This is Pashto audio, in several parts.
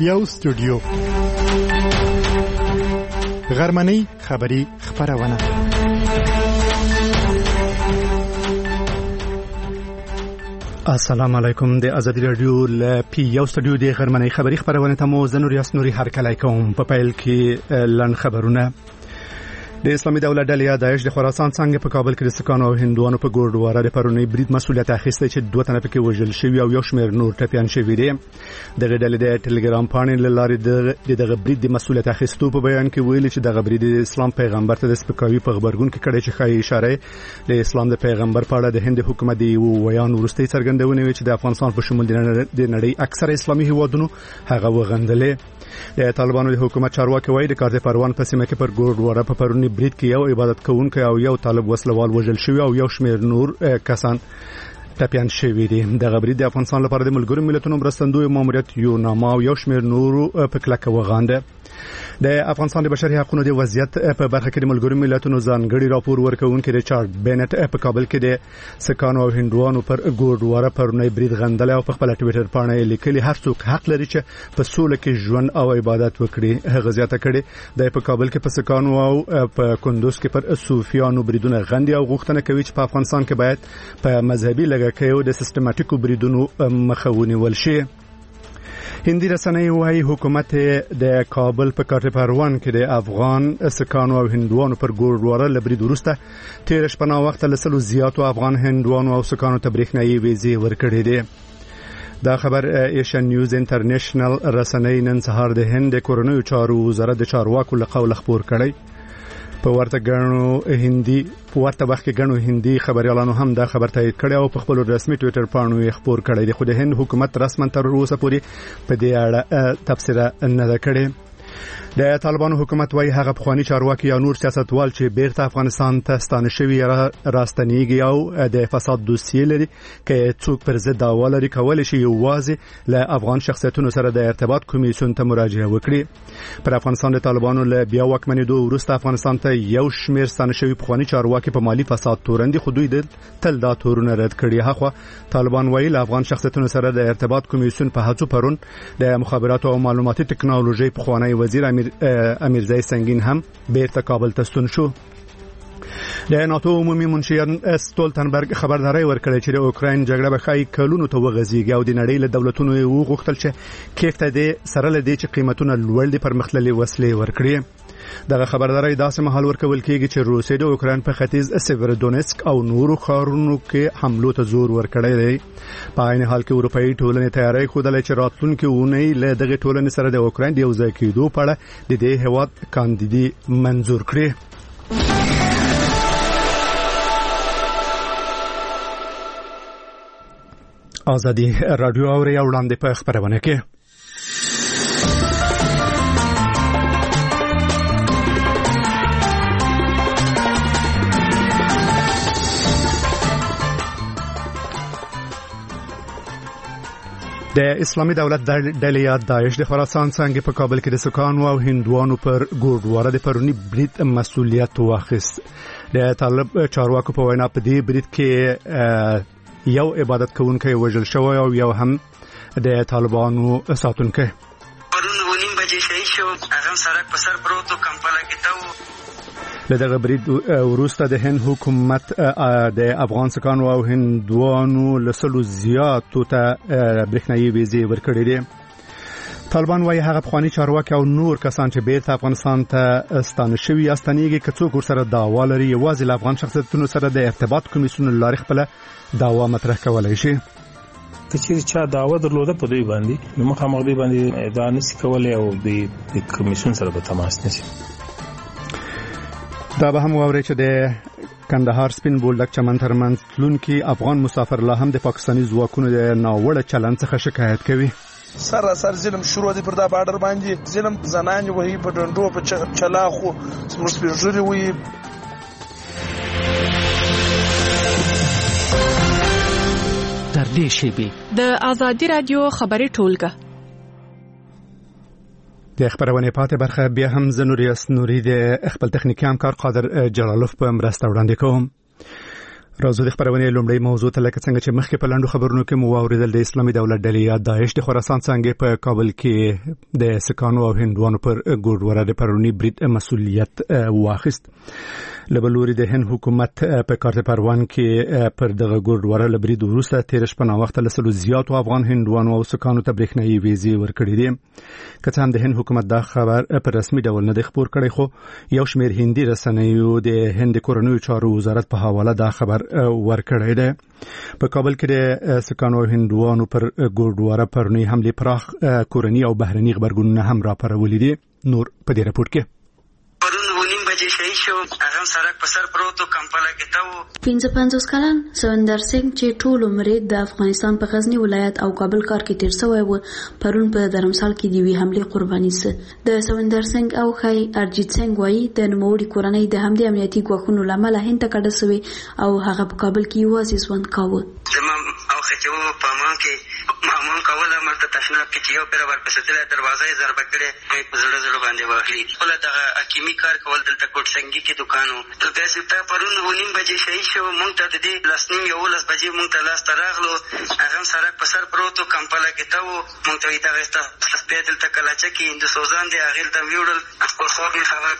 یو استودیو غرمنۍ خبری خبرونه. السلام علیکم. د ازادي رادیو ل پی یو استودیو د غرمنۍ خبری خبرونه ته مو زنور یاسنوري هر کله کوم. په پیل کې لن خبرونه. د اسلامي دولت ډلې داعش د خراسان څنګه په کابل کې د سکانو او هندوانو په ګوردواره د پرونی برید مسولیت اخیسته چې دوه تنه پکې وژل شوی او یو شمېر نور ټپيان شوی دي. د ډلې د ټلګرام باندې لارې د غبرید د مسولیت اخیستو په بیان کې ویلي چې د غبرید د اسلام پیغمبر ته د سپکاوي په خبرګون کې کړي چې خای اشاره د اسلام د پیغمبر په اړه د هند حکومت دی ویان ورستي څرګندونه وی چې د افغانستان په شمول د نړۍ اکثر اسلامي هیوادونو هغه وغندلې. د طالبانو د حکومت چارواکي وایي د کارته پروان په سیمه کې پر ګوردواره په پرونی برید کې یو عبادت کوونکی او یو طالب وسلوال وژل شوی او یو شمېر نور کسان ټپيان شوی دي. د غبرید د افغانستان لپاره د ملګرو ملتونو مرستندوی ماموریت یو نامه او یو شمېر نور په کلکه وغانده. د افغانستان د بشري حقوقو د وضعیت په برخه کې د ملګرو ملتونو ځانګړي راپور ورکوونکي ریچارډ بینټ په کابل کې د سکانو او هندوانو پر ګوردواره پرونی برید غندل او په خپل ټوئیټر باندې لیکلي هر څوک حق لري چې په سوله کې ژوند او عبادت وکړي. هغه زیاته کړي د په کابل کې په سکانو او په کندوز کې پر صوفیانو بریدونه غندي او غوښتنه کوي چې په افغانستان کې باید په مذهبي لږکیو د سیستماتیکو بریدونو مخه ونیول شي. هندي رسنۍ وايي حکومت د کابل په کارته پروان کې د افغان سکانو او هندوانو پر ګوردواره لبرید ورسته تیر شپه وخت له سلو زیاتو افغان هندوانو او سکانو ته برېښنايي ویزې ورکړې دي. دا خبر ایشن نیوز انټرنیشنل رسنۍ نن سهار د هند کورونیو چارو وزارت د چارواکو له قوله خبر کړی. په ورته وخت کې غنو هندي خبريالانو هم دا خبر تایید کړی او په خپل رسمي ټوئیټر باندې خبر کړی دی. خو د هند حکومت رسمن تر اوسه پورې په دې اړه تفسیر نه ده کړې. د طالبانو حکومت وايي هغه پخوانی چارواکي یا نور سیاستوال چې بیرته افغانستان ته ستانه شوي راستنیږي او د فساد دوسیې لري کې څوک پر ضد دعوا لري کولای شي یوازې له افغان شخصیتونو سره د ارتباط کمیسیون ته مراجعه وکړي. پر افغانستان د طالبانو له بیا واکمنېدو وروسته افغانستان ته یو شمېر ستانه شوي پخوانی چارواکي په مالی فساد تورندي خو دوی د تل دا تورونه رد کړي. هغه طالبان وايي له افغان شخصیتونو سره د ارتباط کمیسیون په هڅو پرون د مخابراتو او معلوماتي ټکنالوژي پخوانی وزیر امیرزای سنگین هم بیرته کابل ته ستون شو. د ناتو عمومي منشي ستولتنبرګ خبرداري ورکړه چې د اوکراین جګړه به خای کلونو ته وغځيږي او د نړۍ له دولتونو یو غوښتل چې کیف ته د سره لدی چې قیمتونه لوړ دي پرمختللي وسلې ورکړي. دغه خبرداري داسې مهال ورکول کېږي چې روسیه د اوکراین په ختیځ سیورودونسک او نورو ښارونو کې حملو ته زور ورکړی دی. په عین حال کې اروپאי ټولنې تیاری خوده چې راتلونکي اونۍ له دغه ټولنې سره د اوکراین د یو ځای کېدو په اړه د دې هیواد کاندیدي منظور کړي. ازادي رادیو اوري وړاندې په خبرونه کې د اسلامي دولت ډلې داعش د خراسان څنګه په کابل کې د سکانو او هندوانو پر ګوردواره د پرونی برید مسولیت واخیست. د طالب چارواکو په وینا په دې برید کې یو عبادت کوونکی وژل شوی او یو هم د طالبانو ساتونکی. پرون ونیم بجې شهید شو. هغه سړک په سر پروت او کمپله کې ته لدغه برید وروسته د هند حکومت د افغان سکانو او هندوانو لسلو زیاتو ته برېښنايي ویزې ورکړې دي. طالبان وايي هغه پخوانی چارواکي او نور کسان چې بیرته افغانستان ته ستانه شوي استنیږي که څوک ورسره دعوا لري یوازې له افغان شخصیتونو سره د ارتباط کمیسیون لارې خپل دعوا مطرح کولای شي. کچېر چا دعوه درلوده په دوی باندې نو مخامخ دوی باندې دا نشي کولای او د کمیسیون سره به تماس نشي. دا به هم واوري چې د کندهار سپین بولډک چمن ترمنځ تلونکي افغان مسافر لا هم د پاکستاني ځواکونو د ناوړه چلند څخه شکایت کوي. سراسر ظلم شروع دی پر دا بارډر باندې ظلم زنان وهي په ډنډو په چلاخو سپورسپیژوري وي. در دې شیبې د ازادي رادیو خبري ټولګه د خبرونه پاتې برخه بیا هم زنوریاس نوري د خپل تخنیکی همکار قادر جلالوف په مرسته وړاندې کوم. راځو د خبرونې لومړی موضوع ته لکه څنګه چې مخکې په لاندو خبرونو کې مو واوریدل د اسلامي دولت ډلې داعش د خراسان څنګه په کابل کې د سکانو او هندوانو پر ګوډوره د پرونی برید مسؤلیت واخیست. لبلوري د هند حکومت په کارت پروان کې پر دغه ګوډوره لبرید وروسته تیر شپه نو وخت له سلو زیات افغان هندوانو او سکانو ته برېښنايي ویزې ورکړې دي. که څه هم د هند حکومت دا خبر پر رسمي ډول نه خبر کړی خو یو شمېر هندي رسنیو د هند کورنیو چارو وزارت په حواله دا خبر ورکړی دی. په کابل کې د سکانو او هندوانو پر ګوډوره پرونی حمله پراخ کورنی او بهرني خبرګونونه هم راپارولي دي. نور په دې راپور کې هغه سړک په سر پروتو کمپاله کې تا 55 کلن سوندر سنگ چې ټول عمر د افغانستان په غزنی ولایت او کابل ښار کې تیر شوی و پرون په درمسال کې دی وی حمله قرباني سه د سوندر سنگ او خای ارجیت سنگ وایي د نوموړي کورنۍ د همدې امنیتي ګواښونو لامل هند ته کډه شوی او هغه په کابل کې یوازې ژوند کاوه. زمام او خچو په مان کې معمول کوله مرته تشناب کې چې یو پر ورپسې دروازه یې ضربه کړې په زړه باندې واخلي. خپل د حکیمي کار کول دلته کوټ څنګه کې دکانو ته تاسو ته پرون ونیم بجې شي شو مونږ ته د دې لسنیم یو لس بجې مونږ ته لاس تراغلو هغه سره په سر پروتو کمپاله کې ته مونږ ته دا غستا سپېدل ته کلا چې د سوزان دی هغه ته ویوړل خپل خو می خبر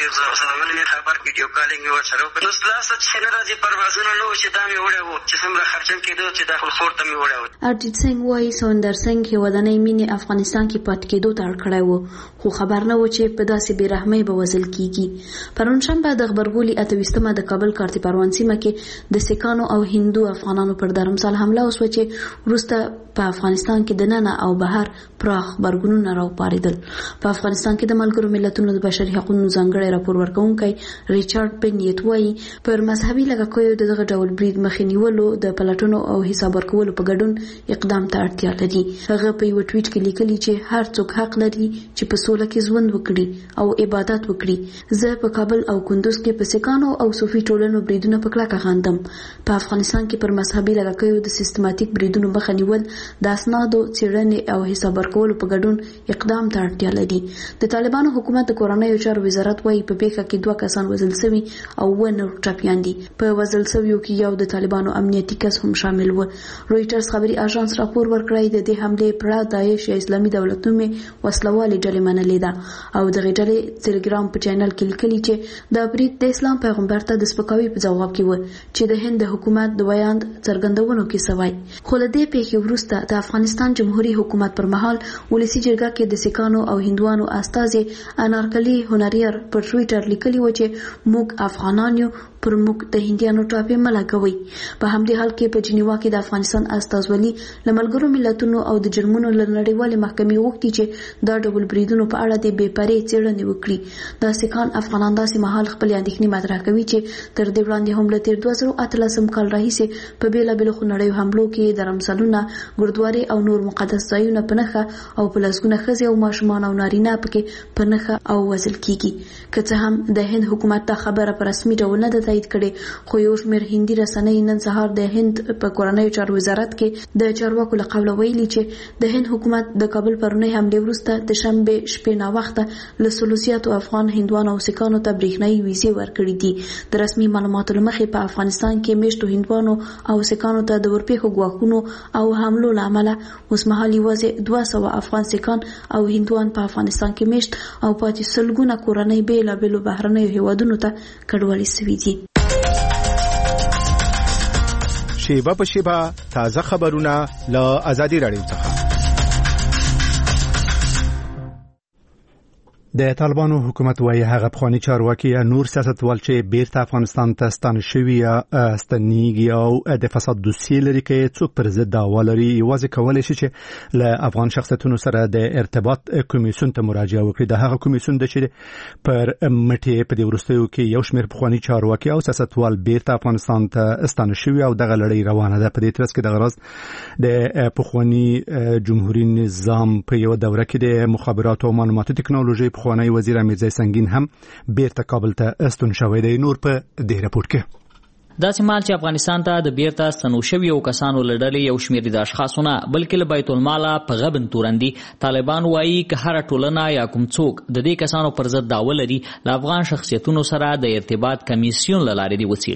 زمونږ خبر ویډیو کالینګ ورسره نو سلاس چې نه راځي پروازونه نو چې دا می وړو چې څومره خرچم کېدو چې داخل خور ته می وړو. ارجیت سنگ وایي سوندر سنگ یو ودانۍ مینې افغانستان کې پات کېدو ته اړ کړی و خو خبر نه و چې په داسې بې رحمۍ به وژل کیږي. پرون شنبه د خبرګولي 28مه د کابل کارتي پروان سیمه کې د سکانو او هندو افغانانو پر درمسال حمله وشوه چې وروسته په افغانستان کې د ننه او بهر پراخ خبرګونونه راوپارېدل. په افغانستان کې د ملګرو ملتونو د بشري حقوقو ځانګړی راپور ورکوونکی ریچارډ بنیت وایي پر مذهبي لږکیو دغه ډول برید مخې نیولو د پلټنو او حساب ورکولو په ګډون اقدام ته اړتیا لري. هغه په یو ټویټ کې لیکلي چې هر څوک حق لري چې په سوله کې ژوند وکړي او عبادت وکړي. زه په کابل او کندوز کې په سکانو او صوفي ټولنو بریدونه په کلکه غندم. په افغانستان کې پر مذهبي لږکیو د سیستماتیک بریدونو مخه نیول د اسنادو څېړنې او حساب ورکولو په ګډون اقدام ته اړتیا لري. د طالبانو حکومت د کورنیو چارو وزارت وایي په پیښه کې 2 کسان وژل شوي او 9 نور ټپیان دي. په وژل شویو کې یو د طالبانو امنیتي کس هم شامل و. رويټرز خبري اژانس راپور ورکړی د دې حمله پر داعش یا اسلامي دولت نومې وسلوالې ډلې منلې ده او د غټلې ټلګرام په چینل کې لیکلي چې د برید د اسلام پیغمبر ته د سپکاوي په جواب کې و چې د هند حکومت د ویاند څرګندونو کې سوای. خو له دې پیښې وروسته د افغانستان جمهوریت حکومت پر مهال ولسی جرګه کې د سکانو او هندوانو استازي انارکلی هنریر پر ټویټر لیکلي و چې موږ افغانان یو پر موږ د هندیانو ټاپې ملګوي. په همدې حال کې په جنیوا کې د افغانستان استازولي له ملګرو ملتونو او د جرمونو له نړیوالې محکمې غوښتي چې دا ډول بریدونو په اړه د بې پرې څېړنې وکړي. د سکان افغانان داسې مهال خپل اندېښنې مطرح کوي چې تر دې وړاندې هم له تیر 2018 کال راهیسې په بیلابېلو خونړیو حملو کې درمسالونه ګردوارې او نور مقدس ځایونه په نښه او په لسګونه ښځې او ماشومان او نارینه پکې په نښه او وژل کیږي. که څه هم د هند حکومت دا خبره په رسمي ډول نه تایید کړي خو یو شمېر هندي رسنۍ نن سهار د هند په کورنیو چارو وزارت کې د چارواکو له قوله ویلي چې د هند حکومت د کابل پرونی حملې وروسته د شنبې شپې ناوخته له سلو زیاتو افغان هندوانو او سکانو ته برېښنايي ویزې ورکړي دي. د رسمي معلوماتو له مخې په افغانستان کې میشتو هندوانو او سکانو ته د ورپېښو ګواښونو او حملو له امله اوسمهال یوازې 200 افغان سکان او هندوان په افغانستان کې میشت او پاتې سلګونه کورنۍ بیلابېلو بهرنیو هیوادونو ته کډوالي شوي دي. شیبه په شیبه تازه خبرونه له آزادي رادیو څخه. د طالبانو حکومت وايي هغه پخوانی چارواکي یا نور سیاستوال چې بیرته افغانستان ته ستانه شوي یا ستنیږي او د فساد دوسیې لري کې څوک پر ضد دعوا لري یوازې کولی شي چې له افغان شخصیتونو سره د ارتباط کمیسیون ته مراجعه وکړي. د هغه کمیسیون د چې پر مټې په دې وروستیو کې یو شمېر پخوانی چارواکي او سیاستوال بیرته افغانستان ته ستانه شوي او دغه لړۍ روانه ده. په دې ترڅ کې د غرض د پخوانی جمهوریت نظام په یو دوره کې د مخابراتو او معلوماتو ټکنالوژي پخوانی وزیر امیرزای سنگین هم بیرته کابل ته استون شوی دی. نور په دې راپور کې داسې مال چې افغانستان ته د بیرته ستنو شویو کسانو له ډلې یو شمېر د اشخاصونه بلکې له بیت المال په غبن تورندي. طالبان وایي که هر ټولنه یا کوم څوک د دې کسانو پر ضد دعوه لري له افغان شخصیتونو سره د ارتباط کمیسیون له لارې دی وڅېړي.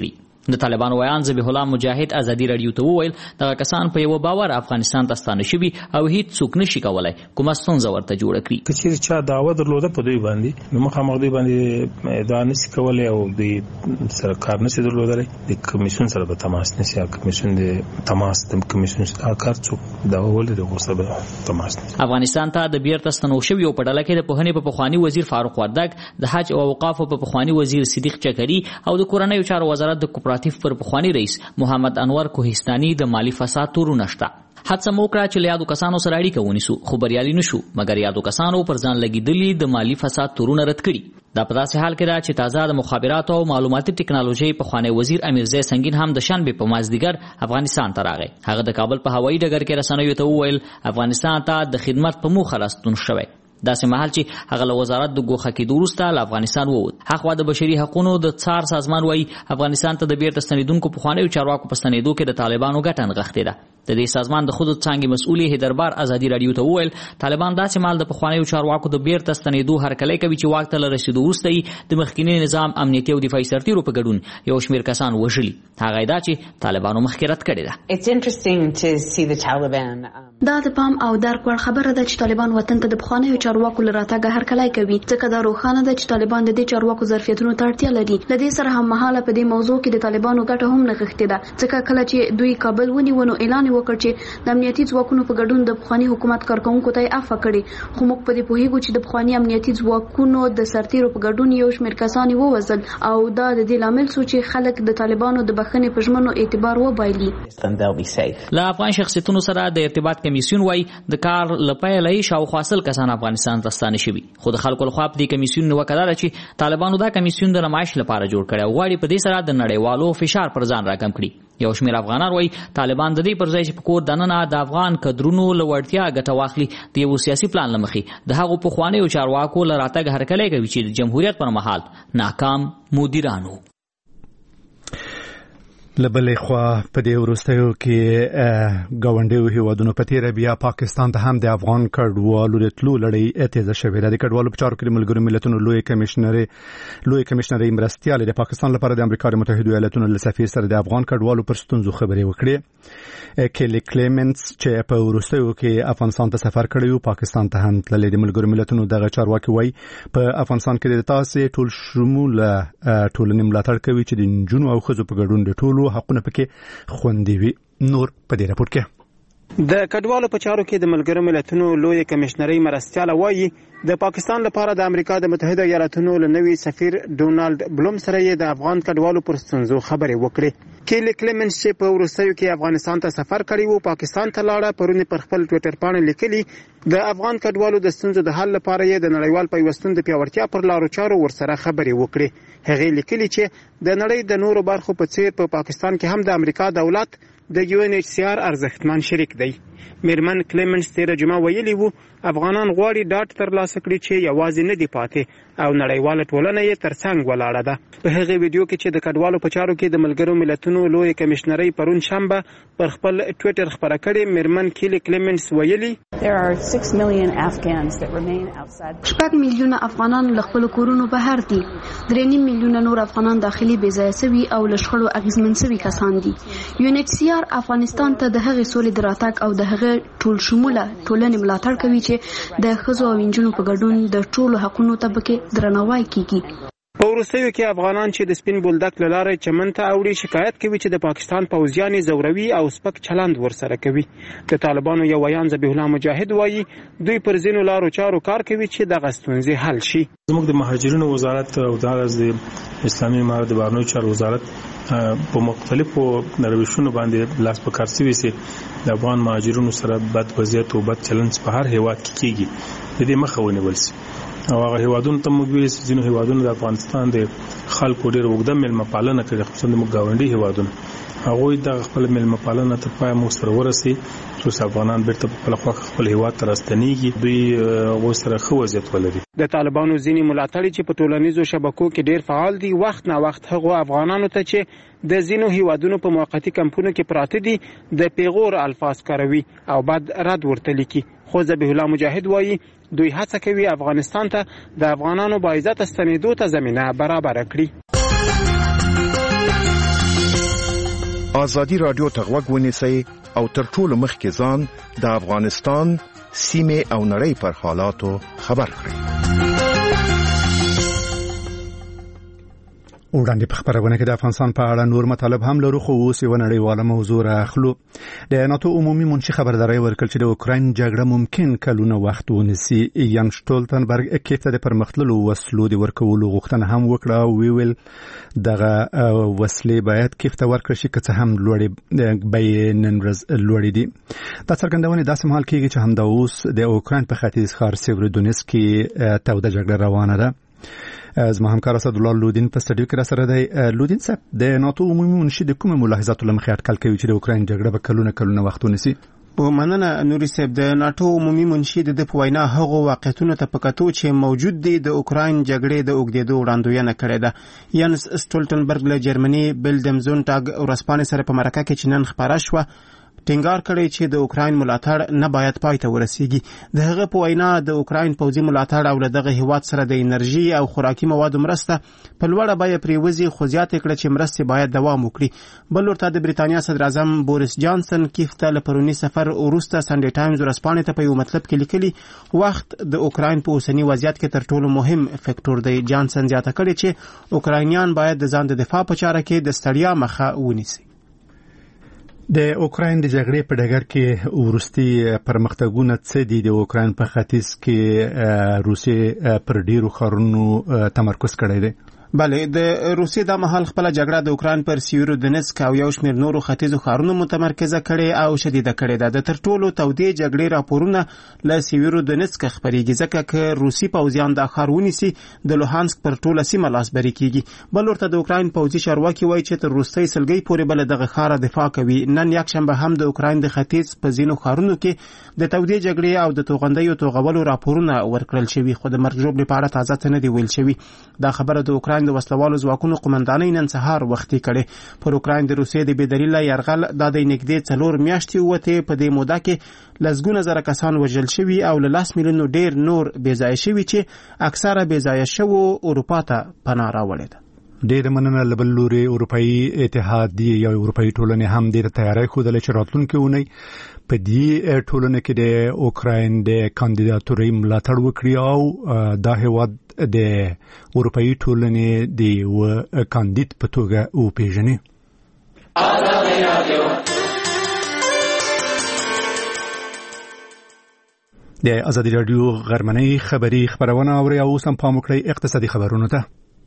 د طالبانو ویان ذبیح الله مجاهد ازادي رادیو ته وویل دغه کسان په یو باور افغانستان ته ستانه شوي او هیڅ څوک نشي کولای کومه ستونزه ورته جوړه کړي. که چیرې چا دعوه درلوده په دوی باندې نو مخامخ دوی باندې ادعا نشي کولی او د سره کار نشي درلودلی د کمیسیون سره به تماس نشي او کمیسیون د تماس د کمیسیون سره کار څوک دعوه ولري غو سره تماس نشي. افغانستان ته د بیرته ستنو شوي په ډله کې د پوهنې په پخوانی وزیر فاروق وردګ د حج او اوقافو په پخوانی وزیر صدیق چکري او د کورنیو چارو وزارت د کوپراتیف پر پخوانی رئیس محمد انور کوهستاني د مالی فساد تورونه شته. حادثه موکړه چې یادو کسانو سره اړیکه ونیسو خو بریالي نشو مګر یادو کسانو پر ځان لګیدلي د مالی فساد تورونه رد کړي. دا په داسې حال کې ده چې تازه د مخابراتو او معلوماتي ټکنالوژي پخوانی وزیر امیرزی سنگین هم د شنبې په مازدیګر افغانستان ته راغی. هغه د کابل په هوایي ډګر کې رسنیو ته وویل افغانستان ته د خدمت په موخه راستون شوی. داسې مهال چې هغه له وزارت د ګوښه کېدو وروسته له افغانستان ووت. هغه د بشري حقوقو د څار سازمان وایي افغانستان ته د بیرته ستنېدونکو پخوانیو چارواکو په ستنېدو کې د طالبانو ګټه نغښتې ده. د دې سازمان د خود څانګې مسؤل هیدربار ازادي رادیو ته وویل طالبان داسې مال د پخوانیو چارواکو د بیرته ستنېدو هرکلی کوي چې واک ته له رسېدو وروسته د مخکینی نظام امنیتي او دفاعي سرتیرو په ګډون یو شمېر کسان وژلي. هغه دا چې طالبانو مخکې رد کړې ده. دا د پام او درک وړ خبره ده چې طالبان وطن ته د پخوانیو چارواکو له راتګه هرکلی کوي ځکه دا روښانه ده چې طالبان د دې چارواکو ظرفیتونو ته اړتیا لري. له دې سره هم مهاله په دې موضوع کې د طالبانو ګټه هم نغښتې ده ځکه کله چې دوی کابل ونیو نو اعلان وکړ چې د امنیتي ځواکونو په ګډون د پخوانی حکومت کارکونکو ته عفو کړي. خو موږ په دې پوهیږو چې د پخوانی امنیتي ځواکونو د سرتیرو په ګډون یو شمېر کسان ووژل او دا د دې لامل شو چې خلک د طالبانو د بخښنې په ژمنو اعتبار وبایلي. له افغان شخصیتونو سره د ارتباط کمیسیون وایي د کار لپاره شاوخوا 100 کسان افغانستان ته ستانه شوي خو د خلکو لخوا په دې کمیسیون نیوکه ده چې طالبانو دا کمیسیون د نمایش لپاره جوړ کړی او غواړي په دې سره د نړیوالو فشار پر ځان راکم کړي. یو شمېر افغانان وایي طالبان د دې پر ځای چې په کور دننه د افغان کډرونو له وړتیا ګټه واخلي د یو سیاسي پلان له مخې د هغو پخوانیو چارواکو له راتګ هرکلی کوي چې د جمهوریت پر مهال ناکام مدیرانو. لبلې خوا په دې وروستیو کې ګاونډیو هیوادونو په تیره بیا پاکستان ته هم د افغان کډوالو د تلو لړۍ تیزه شوې ده. د کډوالو په چارو کې د ملګرو ملتونو لوی کمشنري مرستیال د پاکستان لپاره د امریکا د متحده ایالاتونو له سفیر سره د افغان کډوالو پر ستونزو خبرې وکړې. کیلی کلیمنټس چې په وروستیو کې افغانستان ته سفر کړی پاکستان ته هم تللی. د ملګرو ملتونو دغه چارواکي وایي په افغانستان کې د تاسې ټول شموله ټولنې ملاتړ کوي چې د نجونو او ښځو په ګډون د ټولو حقونه پکې خوندي وي. نور په دې راپور کې د کډوالو په چارو کې د ملګرو ملتونو لوی کمشنري مرستیال وایي د پاکستان لپاره د امریکا د متحده ایالاتونو له نوي سفیر ډونالد بلوم سره یې د افغان کډوالو پر ستونزو خبرې وکړې. کیلی کلیمنټس چې په وروستیو کې افغانستان ته سفر کړی وو پاکستان ته لاړه پرونی پر خپل ټوئیټر باندې لیکلي د افغان کډوالو د ستونزو د حل لپاره یې د نړیوال پیوستون د پیاوړتیا پر لارو چارو ورسره خبرې وکړې. هغه لیکلي چې د نړۍ د نورو برخو په څیر په پاکستان کې هم د امریکا دولت د UNHCR ارزښتمن شریک دی. میرمن کلیمنټس تیر جمعه ویلي وو افغانان غواړي ډاټ ترلاسه کړي چې یوازې نه دی پاتې او نړیواله ټولنه یې ترڅنګ ولاړه ده. په هغه ویډیو کې چې د کډوالو په چارو کې د ملګرو ملتونو لوی کمشنري پرون شنبه پر خپل ټوئیټر خبره کړې میرمن کیلی کلیمنټس ویلي 6 میلیونه افغانان له خپل کورونو بهر دي. 3 میلیونه نور افغانان داخلي بې ځایه شوي او له شخړو اغیزمن شوي کسان دي. UNHCR افغانستان ته د هغې سولې د راتګ او د هغې ټول شموله ټولنې ملاتړ کوي چې د ښځو او نجونو په ګډون د ټولو حقونو ته پکې درناوی کیږي. په وروستیو کې افغانان چې د سپین بولدک له لارې چمن ته اوړي شکایت کوي چې د پاکستان پوځیان زوروي او سپک چلند ورسره کوي. د طالبانو یو ویان ذبیح الله مجاهد وایي دوی پر ځینو لارو چارو کار کوي چې دغه ستونزې حل شي. زموږ د مهاجرینو وزارت او د اسلامي امارت د بهرنیو چارو وزارت په مختلفو روشونو باندې لاس په کار شوی سي د افغان مهاجرینو سره بد وضعیت او بد چلند په هر هیواد کې کیږي. د دې مخه ونیول سي او هغه هیوادونو ته موږ ویل چې ځینو هیوادونو د افغانستان د خلکو ډېر اوږده مېلمه پالنه کوي خصوصا د موږ ګاونډي هیوادونو هغوی د خپل مېلمه پالنه تر پایه موږ سره ورسي چې افغانان بیرته په خپل خواخ خپل هیواد ته راستنیږي دوی هغوی سره ښه وضعیت ولري. د طالبانو ځینې ملاتړي چې په ټولنیزو شبکو کې ډېر فعال دي وخت نه وخت هغو افغانانو ته چې د ځینو هیوادونو په موقتي کمپونو کې پراته دي د پیغور الفاظ کاروي او بعد رد ورته لیکي. خو ذبیح الله مجاهد وایي دوی هڅه کوي افغانستان ته د افغانانو باعزته ستنېدو ته زمینه برابر کړي. ازادي رادیو ته غوږ ونیسئ او تر ټولو مخکې ځان د افغانستان سیمه او نړۍ پر حالاتو خبر کړئ. وړاندې په خبرونه کې د افغانستان په اړه نور مطالب هم لرو، خو اوس یو نړیواله موضوع راخلو. د ناتو عمومي منشي خبرداري ورکړ چې د اوکراین جګړه ممکن کلونه وخت ونیسي. یان شټولتنبرګ کیف ته د پرمختللو وسلو د ورکولو غوښتنه هم وکړه او ویل دغه وسلې باید کیف ته ورکړل شي، که څه هم لوړې بیې نن ورځ لوړې دي. دا څرګندونه داسې مهال کېږي چې همدا اوس د اوکراین په ختیځ ښار سیورودونیسک کې توده جګړه روانه ده. زما همکار اسدالله لودین په سټډیو کې را سره دی. لودین صاحب، د ناتو عمومي منشي د کومه ملاحظاتو لمخې اټکل کوي چې د اوکراین جګړه به کلونه وخت ونیسي؟ مننه نوري صاحب. د ناتو عمومي منشي د په وینا هغه واقعیتونو ته پکاتو چې موجود دي د اوکراین جګړې د اوګدېدو وړاندوینه کړې ده. یانس سټولټنبرګ له جرمني بلډمزونټاګ ورسپانې سره په مرکه کې چې نن خبره شوه ټینګار کړی چې د اوکراین ملاتړ نه باید پای ته ورسیږي. د هغه په وینا د اوکراین پوځي ملاتړ او دغه هیواد سره د انرژي او خوراکي موادو مرسته په لوړه بیه پریوزي، خو زیاته کړه چې مرستې باید دوام وکړي. بل ورته د بریتانیا صدر اعظم بوریس جانسن کیف ته له پرونی سفر وروسته سنډي ټایمز ورسپانې ته په یو مطلب کې لیکلي وخت د اوکراین په اوسنی وضعیت کې تر ټولو مهم فکټور دی. جانسن زیاته کړي چې اوکراینیان باید د ځان د دفاع په چاره کې د ستړیا مخه ونیسي. د اوکراین د جګړې په ډګر کې ورستي پرمختګونه څه دي؟ د اوکراین په ختیځ کې روسیې پر ډیرو ښارونو تمرکز کړی دی. بله، د روسیې د مهال خپل جګړه د اوکراین پر سیورودونیسک او یو شمېر نورو ختیځو ښارونو متمرکزه کړي او شدیده کړي ده. د تر ټولو تودې جګړې راپورونه له سیورودونیسک خبرېږي، ځکه که روسي پوځیان دا ښار ونیسي د لوهانسک پر ټوله سیمه لاسبري کیږي. بل ورته د اوکراین پوځي چارواکي وایي چې تر وروستۍ سلګۍ پورې به له دغه ښاره دفاع کوي. نن یکشنبه هم د اوکراین د ختیځ په ځینو ښارونو کې د تودې جګړې او د توغندیو توغولو راپورونه ورکړل شوي، خو د مرګ ژوبلې په اړه تازه څه نه دي ویل شوي. دا خبره د اوکراین د وسلوالو ځواکونو قومندانۍ نن سهار وختي کړي. پر اوکراین د روسیې د بېدلیله یرغل د نږدې 4 میاشتې وته په دې موده کې لسګونه زره کسان وژل شوي او له 10 میلیونو ډیر نور بېځایه شوي چې اکثره بېځایه شوو اروپا ته پناه راوړې ده. ډېر مننه. لبل لوري اروپאי اتحادیه یا اروپאי ټولنې هم ډېر تیاری خوده چې راتلونکي ونی په دې ټولنه کې د اوکراین د کاندیداتوري ملاتړ وکړي او دا هیواد د اروپאי ټولنې د کاندید په توګه وپیژني. د ازادي رادیو غرمنۍ خبری خبرونه اوري او سم پام وکړئ اقتصادي خبرونه ته.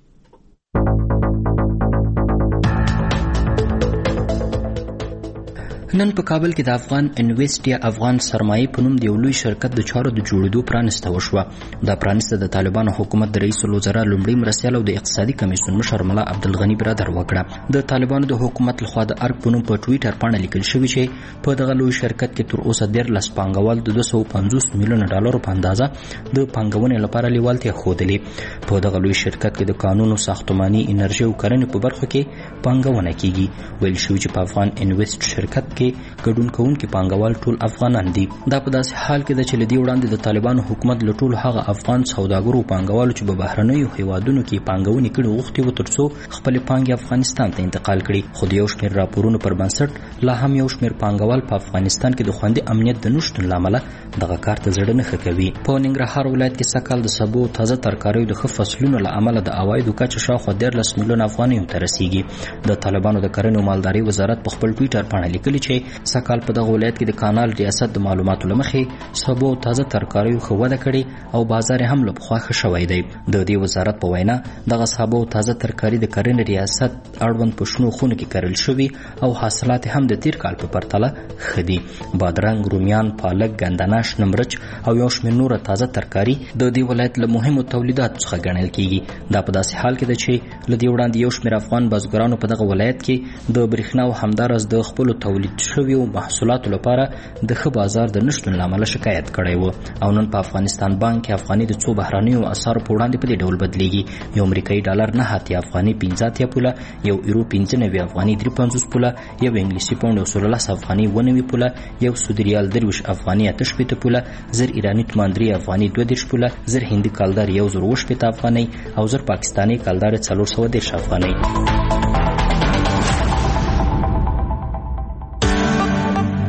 نن په کابل کې د افغان انویسټ یا افغان سرمایه په نوم د یو لوی شرکت د چارو د جوړېدو پرانسته وشوه. دا پرانسته د طالبانو حکومت د رئیس الوزرا لومړي مرستیال او د اقتصادي کمیسیون مشر ملا عبدالغنی برادر وکړه. د طالبانو د حکومت لخوا د ارګ په نوم په ټویټر باندې لیکل شوی چې په دغه لوی شرکت کې تر اوسه 13 پانګوال د 250 میلیون ډالرو په اندازه د پانګونې لپاره لیوالتیا ښودلې. په دغه لوی شرکت کې د قانونو، ساختماني، انرژي او کرنې په برخو کې پانګونه کیږي. ویل شوی چې په افغان انویسټ شرکت کې ګډون کوونکي پانګوال ټول افغانان دي. دا په داسې حال کې د چې لدی وړاندې د طالبانو حکومت له ټولو هغه افغان سوداګرو پانګوالو چې په بهرنیو هیوادونو کې پانګونې کړي غوښتي و ترڅو خپل پانګې افغانستان ته انتقال کړي، خو د یو شمېر راپورونو پر بنسټ لا هم یو شمېر پانګوال په افغانستان کې د خوندي امنیت د نشتون له امله دغه کار ته زړه نه ښه کوي. په ننګرهار ولایت کې سږکال د سبو تازه ترکاریو د ښه فصلونو له امله د عوایدو کچه شاوخوا 13 میلیون افغانیو ته رسیږي. د طالبانو د کرنې او مالدارۍ وزارت په خپل ټویټر باندې لیکلي چې سږکال په دغه ولایت کې د کانال ریاست د معلوماتو لمخې سبو تازه ترکاریو ښه وده کړې او بازار هم له پخوا ښه شوی دی. د دې وزارت په وینا دغه سبو تازه ترکاري د کرنې ریاست اړوند په شنو خونو کې کرل شوي او حاصلات هم د تیر کال په پرتله ښه دي. بادرنګ، رومیان، پالک، ګندنه، شنه مرچ او یو شمېر نوره تازه ترکاري د دې ولایت له مهمو تولیداتو څخه ګڼل کیږي. دا په داسې حال کې ده چې له دې وړاندې یو شمېر افغان بزګرانو په دغه ولایت کې د برېښنا او همداراز د خپلو تولید شویو محصولاتو لپاره د ښه بازار د نشتون له امله شکایت کړی و او نن په افغانستان بانک کې افغاني د څو بهرنیو اسعارو په وړاندې په دې ډول بدلیږي. یو امریکایي ډالر 9 اتیا افغاني 15 پوله، یو یورو 95 افغاني 53 پوله، یو انګلیسي پاوند 13 افغاني 90 پوله، یو سعودي ریال 23 افغاني 88 پوله، زر ایرانی تومان 3 افغاني 22 پوله، زر هندي کالدار 1080 افغاني او زر پاکستاني کالدار 410 افغاني.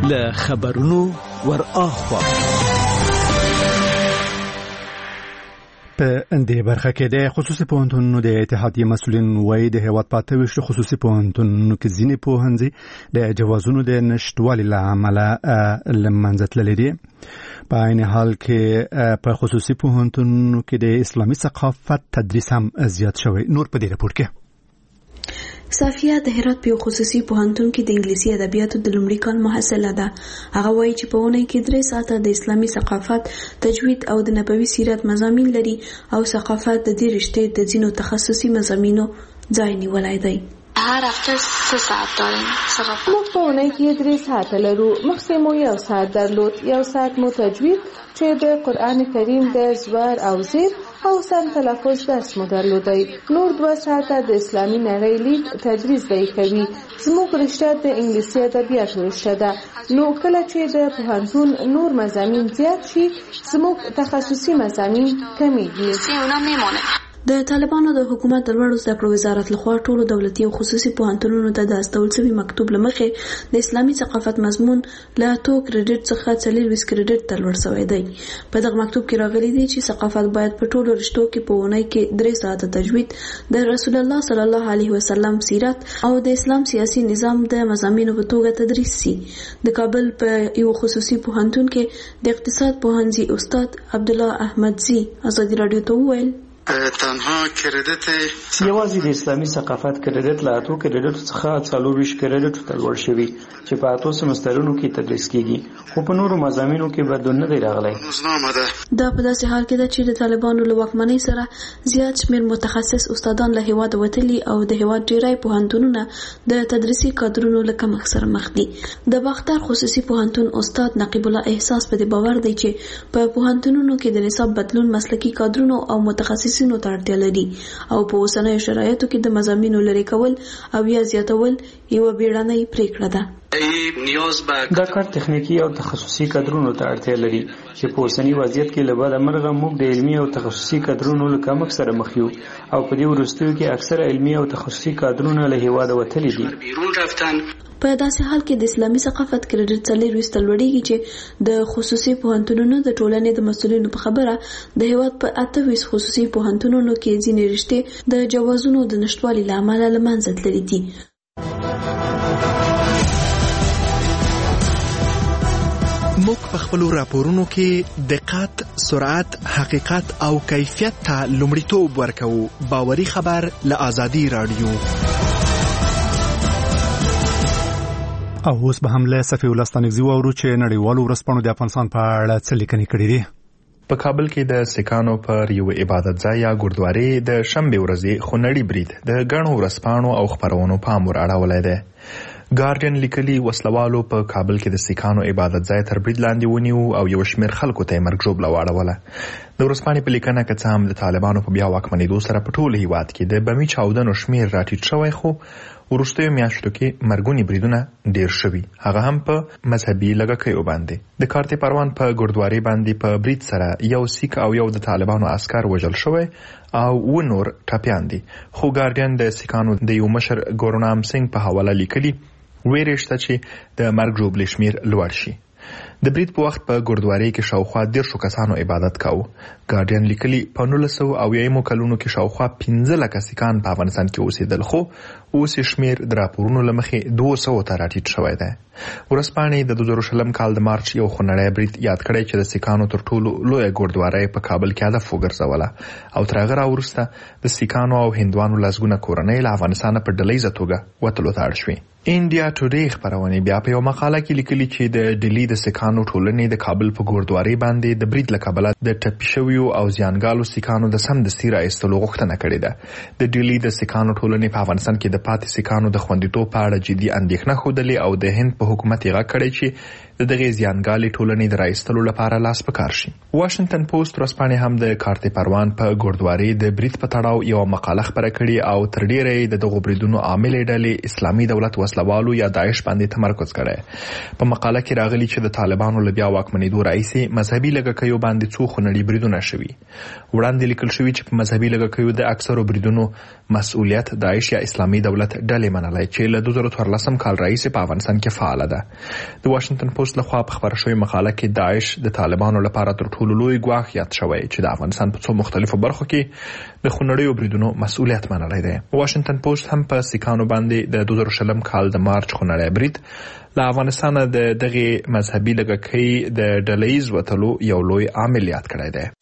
له خبرونو ور اخوا په اندې برخه کې د خصوصي پوهنتونونو د اتحادیې مسؤلین وایي د هیواد په 28 خصوصي پوهنتونونو کې ځینې پوهنځي د جوازونو د نشټوالي له امله له منځه تللي دي. په عین حال کې په خصوصي پوهنتونونو کې د اسلامي ثقافت تدریس هم زیات شوی. نور په دې راپور کې صافیه د هرات په خصوصي پوهنتون کې د انګلیسي ادبیاتو د لومړي کال محصله ده. هغه وایي چې په اونۍ کې 3 ساعته د اسلامي ثقافت، تجوید او د نبوي سیرت مضامین لري او ثقافت د دې رشتې د ځینو تخصصي مضامینو ځای نیولی دی. هر هفته 3 ساعت داریم. موږ په اونۍ کې 3 ساعته لرو. مخکې مو 1 ساعت درلود. 1 ساعت مو تجوید چې د قرآن کریم د زور او زیر او سم تلفظ درس مو درلودی. نور 2 ساعته د اسلامي نړۍ لید تدریس دی کوي. زموږ رشته د انګلیسي ادبیاتو رشته ده. نو کله چې د پوهنتون نور مضامین زیات شي زموږ تخصصي مضامین کمیږي. د طالبانو د حکومت د لوړو زده کړو وزارت لخوا ټولو دولتي او خصوصي پوهنتونونو ته د استول شوي مکتوب له مخې د اسلامي ثقافت مضمون له 2 کریډټ څخه 40 کریډټ ته لوړ شوی دی. په دغه مکتوب کې راغلي دي چې ثقافت باید په ټولو رشتو کې په اونۍ کې 3 ساعته تجوید، د رسول الله صلی الله علیه وسلم سیرت او د اسلام سیاسي نظام د مضامینو په توګه تدریس شي. د کابل په یو خصوصي پوهنتون کې د اقتصاد پوهنځي استاد عبدالله احمدزي ازادي رادیو ته وویل تنها کریډټ یوازې د اسلامي ثقافت کریډټ له 2 کریډټ څخه 40 کریډټ ته لوړ شوی چې په 8 سمسترونو کې تدریس کیږي، خو په نورو مضامینو کې بدلون نه دی راغلی. دا په داسې حال کې ده چې د طالبانو له واکمنۍ سره زیات شمېر متخصص استادان له هیواد وتلي او د هیواد ډیری پوهنتونونه د تدریسي کادرونو له کمښت سره مخ دي. د باختر خصوصي پوهنتون استاد نقیب الله احساس په دې باور دی چې په پوهنتونونو کې د نصاب بدلون مسلکي کادرونو او متخصصینو ته اړتیا لري او په اوسنیو شرایطو کې د مضامینو لرې کول او یا زیاتول یوه بیړنۍ پریکړه ده. دا کار تخنیکی او تخصصي کادرونو ته اړتیا لري چې په اوسنی وضعیت کې له بده مرغه موږ د علمي او تخصصي کادرونو له کمښت سره مخ یو او په دې وروستیو کې اکثره علمي او تخصصي کادرونه له هیواده وتلي دي. په داسې حال کې د اسلامي ثقافت کریډټ 40 ته لوړیږي چې د خصوصي پوهنتونونو د ټولنې د مسؤلینو په خبره د هیواد په 28 خصوصي پوهنتونونو کې ځینې رشتې د جوازونو د نشټوالي له امله له منځه تللي دي. موږ په خپلو راپورونو کې دقت، سرعت، حقیقت او کیفیت ته لومړیتوب ورکوو. باوري خبر له آزادي رادیو. او اوس به هم له صفي الله ستانکزي واورو چې نړیوالو ورځپاڼو د افغانستان په اړه څه لیکنې کړې دي. په کابل کې د سکانو پر یو عبادت ځای یا ګوردواري د شنبه ورځې خونړی برید د ګڼو ورځپاڼو او خبرونو پام ور اړولی دی. ګارډین لیکلي وسلوالو په کابل کې د سکانو عبادت ځای تر برید لاندې ونیو او یو شمېر خلکو ته یې مرګ ژوبله واړوله. د ورځپاڼې په لیکنه کې څه هم د طالبانو په بیا واکمنېدو سره په ټول هیواد کې د بمي چاودنو شمېر راټیټ شوی، خو وروستیو میاشتو کې مرګونی بریدونه ډیر شوي، هغه هم په مذهبي لږکیو باندې. د کارتې پروان په ګوردواري باندې په برید سره یو سیک او یو د طالبانو عسکر وژل شوی او و نور ټپیان دي. خو ګارډین د سکانو د یو مشر ګورنام سنگ په حواله لیکلي ویرې شته چې د مرګ ژوبلې شمېر لوړ شي. د برید په وخت په ګوردواري کې شاوخوا 10 کسانو عبادت کاوه. ګارډین لیکلي په 1990 کلونو کې شاوخوا 15 لکه سکان په افغانستان کې اوسېدل، خو اوس شمېر د راپورونو له مخې 200 ته راټیټ شوی دی. ورځپاڼې د 2000 کال د مارچ یو خونړی برید یاد کړی چې د سکانو تر ټولو لویه ګوردواري په کابل کې هدف وګرځوله او تر هغه راوروسته د سکانو او هندوانو لسګونه کورنۍ له افغانستانه په ډلهییزه توګه وتلو ته اړ شوې. انډیا ټوډے خبرونه بیا په یو مقاله کې لیکلي چې د ډیلی د سکانو ټولنې د کابل په ګوردواري باندې د برید له کبله د ټپي شویو او زیانګالو سکانو د سمدستي راایستلو غوښتنه کړې ده. د ډیلی د سکانو ټولنې په افغانستان کې د پاتې سکانو د خوندیتوب په اړه جدي اندېښنه ښودلې او د هند په حکومت یې غږ کړی چې د دغه زیانګالي ټولنې د راایستلو لپاره لاس پکار شي. واشنگټن پوسټ ورځپاڼې هم د کارتي پروان په ګوردواري د برید په تړاو یو مقاله خپره کړې او تر ډیره د دغو بریدونو عامل ډلې اسلامي دولت وسلوالو یا داعش باندې تمرکز کړي. په مقاله کې راغلي چې د طالبانو له بیا واکمنېدو راهیسې مذهبي لږکیو باندې څو خونړي بریدونه شوي. وړاندې لیکل شوي چې په مذهبي لږکیو د اکثرو بریدونو مسؤلیت داعش یا اسلامي دولت ډلې منلای چې له 2014 کال راهیسې په افغانستان کې فعال ده. د واشنگټن پوسټ لخوا په خبره شوې مقاله کې داعش د طالبانو لپاره تر ټولو لوی ګواښ یاد شوی چې د افغانستان په څو مختلفو برخو کې د خونړیو بریدونو مسؤلیت منلی دی. واشنگټن پوسټ هم په سیکانو باندې د 2020 کال د مارچ خونړی برید له افغانستان د دغه مذهبي لږکۍ د ډلهییز وتلو یو لوی عامل یاد کړی دی.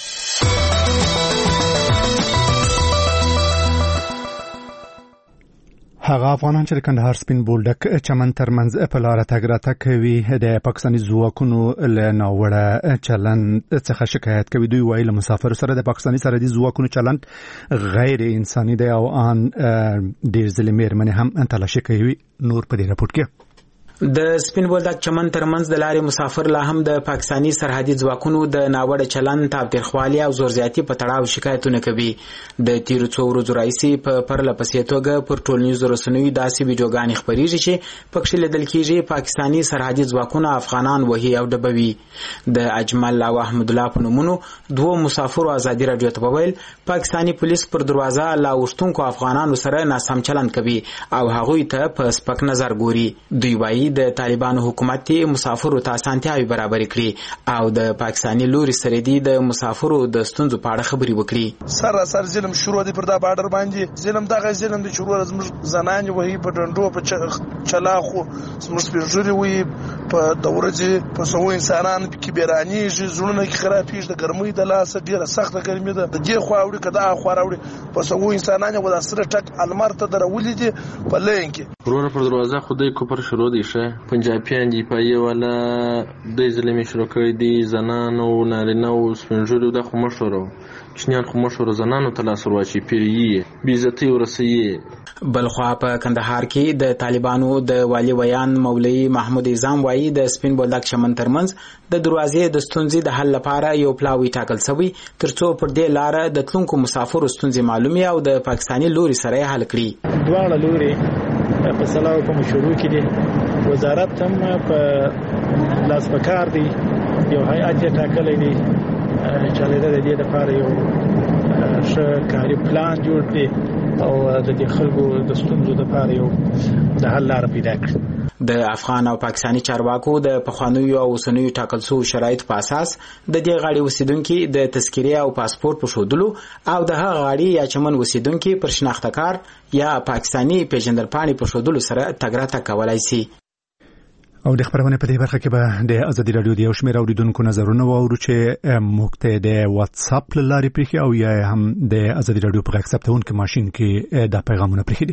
هغه افغانان چې کندهار سپین بولدک چمن ترمنځ په لار تګ راتګ کوي د پاکستاني ځواکونو له ناوړه چلند څخه شکایت کوي. دوی وایي له مسافرو سره د پاکستاني سرحدي ځواکونو چلند غیر انساني دی او ان ډېر ځلې مېرمنې هم تلاشي کوي. نور په دې راپورټ کې د سپین بولدک چمن ترمنځ د لارې مسافر لا هم د پاکستاني سرحدي ځواکونو د ناوړه چلند تاوتریخوالي او زورزیاتي په تړاو شکایتونه کوي. د تیرو څو ورځو راهیسې په پرله پسې توګه پر ټولنیزو رسنیو داسې ویډیوګانې خپریږي چې پکښې لیدل کېږي پاکستاني سرحدي ځواکونه افغانان وهي او ډبوي. د اجمل او احمد الله په نومونو دوه مسافرو ازادي راډیو ته وویل پاکستاني پولیس پر دروازه لا اوښتونکو افغانانو سره ناسم چلند کوي او هغوی ته په سپک نظر ګوري. دوی وایي د طالبانو حکومت مسافرو ته اسانتیاوې برابر کړي او د پاکستاني لوري سره د مسافرو د ستونزو په اړه خبرې وکړي. سراسر ظلم شروع دی پر دا بارډر باندې. ظلم دغه ظلم دی شروع زموږ زنانې وهي په ډنډو په چلاخو زموږ سپېژوري وهي په د ورځې په سوو انسانان کې بیرانیږي زړونه کې خرابېږي. د ګرمۍ د لاسه ډېره سخته ګرمي ده. د دې خوا وړي که د خوا راوړي په سوو انسانان یې د سره ټک المار ته درولي دي په لین کې ورونه پر دروازه خدای کوپر شروع دی شه پنجابیان دی پای ولا د ظلمي شروع کړی دي. زنانو نارینه او سپینږیرو د خو مشورو چنيان خو مشورو زنانو ته لاس ورواچي پیری بیزتی ورسي. بلخوا په کندهار کې د طالبانو د والی ویان مولوی محمود اعظم وایي د سپین بولدک چمن ترمنځ د دروازې د ستونزې د حل لپاره یو پلاوی ټاکل شوی ترڅو پر دې لار د تلونکو مسافرو ستونزې معلومي او د پاکستاني لوري سره حل کړي. دواړه لوري په سلاو په مشورو کې دي. وزارت هم په لاس پکار دی یو هیئت ټاکلی دی چې د دې لپاره یو ښه کاري پلان جوړ کړي او د دې خلکو د ستونزو لپاره یو د حل لار پیدا کړي. د افغان او پاکستاني چارواکو د پخوانیو او اوسنیو ټاکل شویو شرایطو په اساس د دې غاړې اوسیدونکي د تذکرې او پاسپورت په ښودلو او د هغه غاړې یا چمن اوسیدونکي پر شناخته کار یا پاکستاني پیژندپاڼې په ښودلو سره تګ راتګ کولی شي. او د خبرونه په دې برخه کې به د ازادي راډیو د یو شمېر اوریدونکو نظرونه واورو چې موږ ته د واتس اپ له لارې پرېښي او یا هم د ازادي راډیو په غږ ثبتونکي ماشین کې دا پیغامونه پرېښي دي.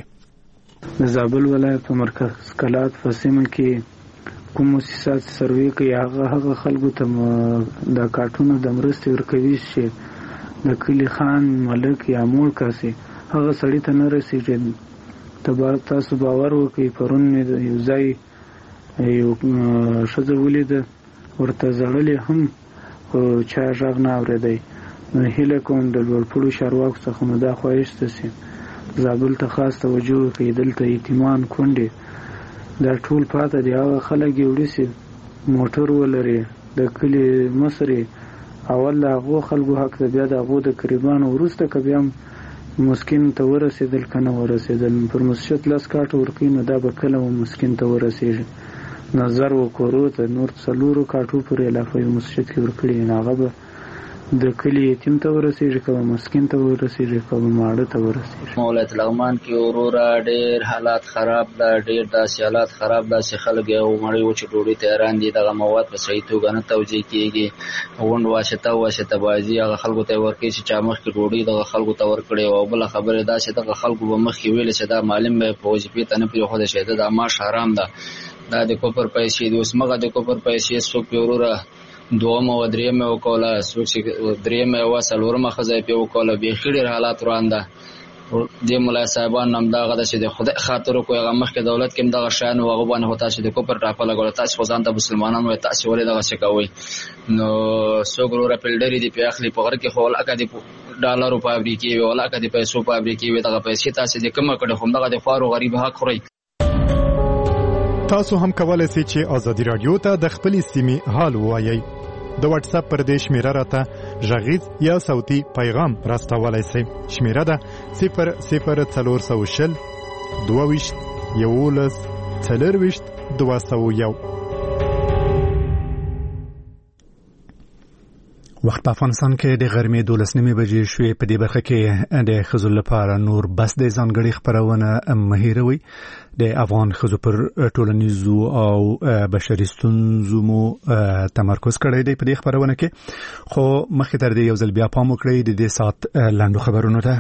د زابل ولایت په مرکز کلات په سیمه کې کوم مؤسسات سروې کوي هغه خلکو ته د کارټونو د مرستې ورکوي چې د کلی خان ملک یا مور کاسي هغه سړی ته نه رسېږي. تاسو باور وکړئ پرون مې یو ځای یو ښځه ولیده ورته زړلې هم خو چا غږ نه اورېدی. نو هیله کوم د لوړپوړو چارواکو څخه نو دا خواهش ته سي زابل ته خاص توجه وکړي. دلته یتیمان کونډې دا ټول پاته دي. هغه خلک یې وړي سي موټر ولري د کلي مصرې اول د هغو خلکو حق ده بیا د هغو د قریبانو وروسته که بیا هم مسکین ته ورسېدل که نه ورسېدل پر مسجد لاس کاټه ورکوي نو دا به کله مسکین ته ورسېږي. نظر وکورو ته نور څلورو کاټو پورې علاقه یو مسجد کې ورکړي هغه به د کلي یتیم ته ورسېږي که به مسکین ته ورسېږي که به ماړه ته ورسېږي. ولایت لغمان کې وروره ډېر حالات خراب ده. ډېر داسې حالات خراب ده چې خلک یو مړۍ وچې ډوډۍ ته حیران دي. دغه مواد په صحیح توګه نه توزیع کېږي. غونډ واسطه بازي هغه خلکو ته ورکوي چې چا مخکې ډوډۍ دغه خلکو ته ورکړې او بله خبره دا چې دغه خلکو به مخکې ویلې چې دا معلم به په وظیفې ته نه پرېښودی چې دا معاش حرام ده دا د کوپر پیسې دي. اوس مغه د کوپر پیسې څوک پې وروره دومه و درېیمه وکوله څوک چې درېیمه یوه څلورمه ښځه یې پې وکوله. بیخي ډېر حالات روان ده. د مولا صاحبان نام دغه د چې د خدای خاطر کوی هغه مخکې دولت کې دغه شان او هغه باندې هوتا چې د کوپر ټاپه لګول تاسو ځان ته مسلمانانو تاسو ولې دغه څه کوي نو سوګرو رپلډری دی په اخلي په غره کې خول اکا دی ډالرو په امریکای ولا اکا دی پیسو په امریکای وي دغه پیسې تاسو د کومه کړه هم دغه د فارو غریب حق خوري. تاسو هم کولای شئ چې آزادي رادیو ته د خپلې سیمې حال ووایئ. د واتس اپ پر دې شمیره راته غږیز یا صوتي پیغام راستولای شئ. شمیره ده 00420 22 11 40 201. وخت په افغانستان کې د غرمې 12 بجې شوې. په دې برخه کې د ښځو لپاره نور بس د ځانګړي خبرونه مهیروي. د افغان ښځو پر ټولنیزو او بشري ستونزو مو تمرکز کړی دی په دې خبرونه کې. خو مخکې تر دې یو ځل بیا پام وکړئ د دې ساعت لاندو خبرونو ته.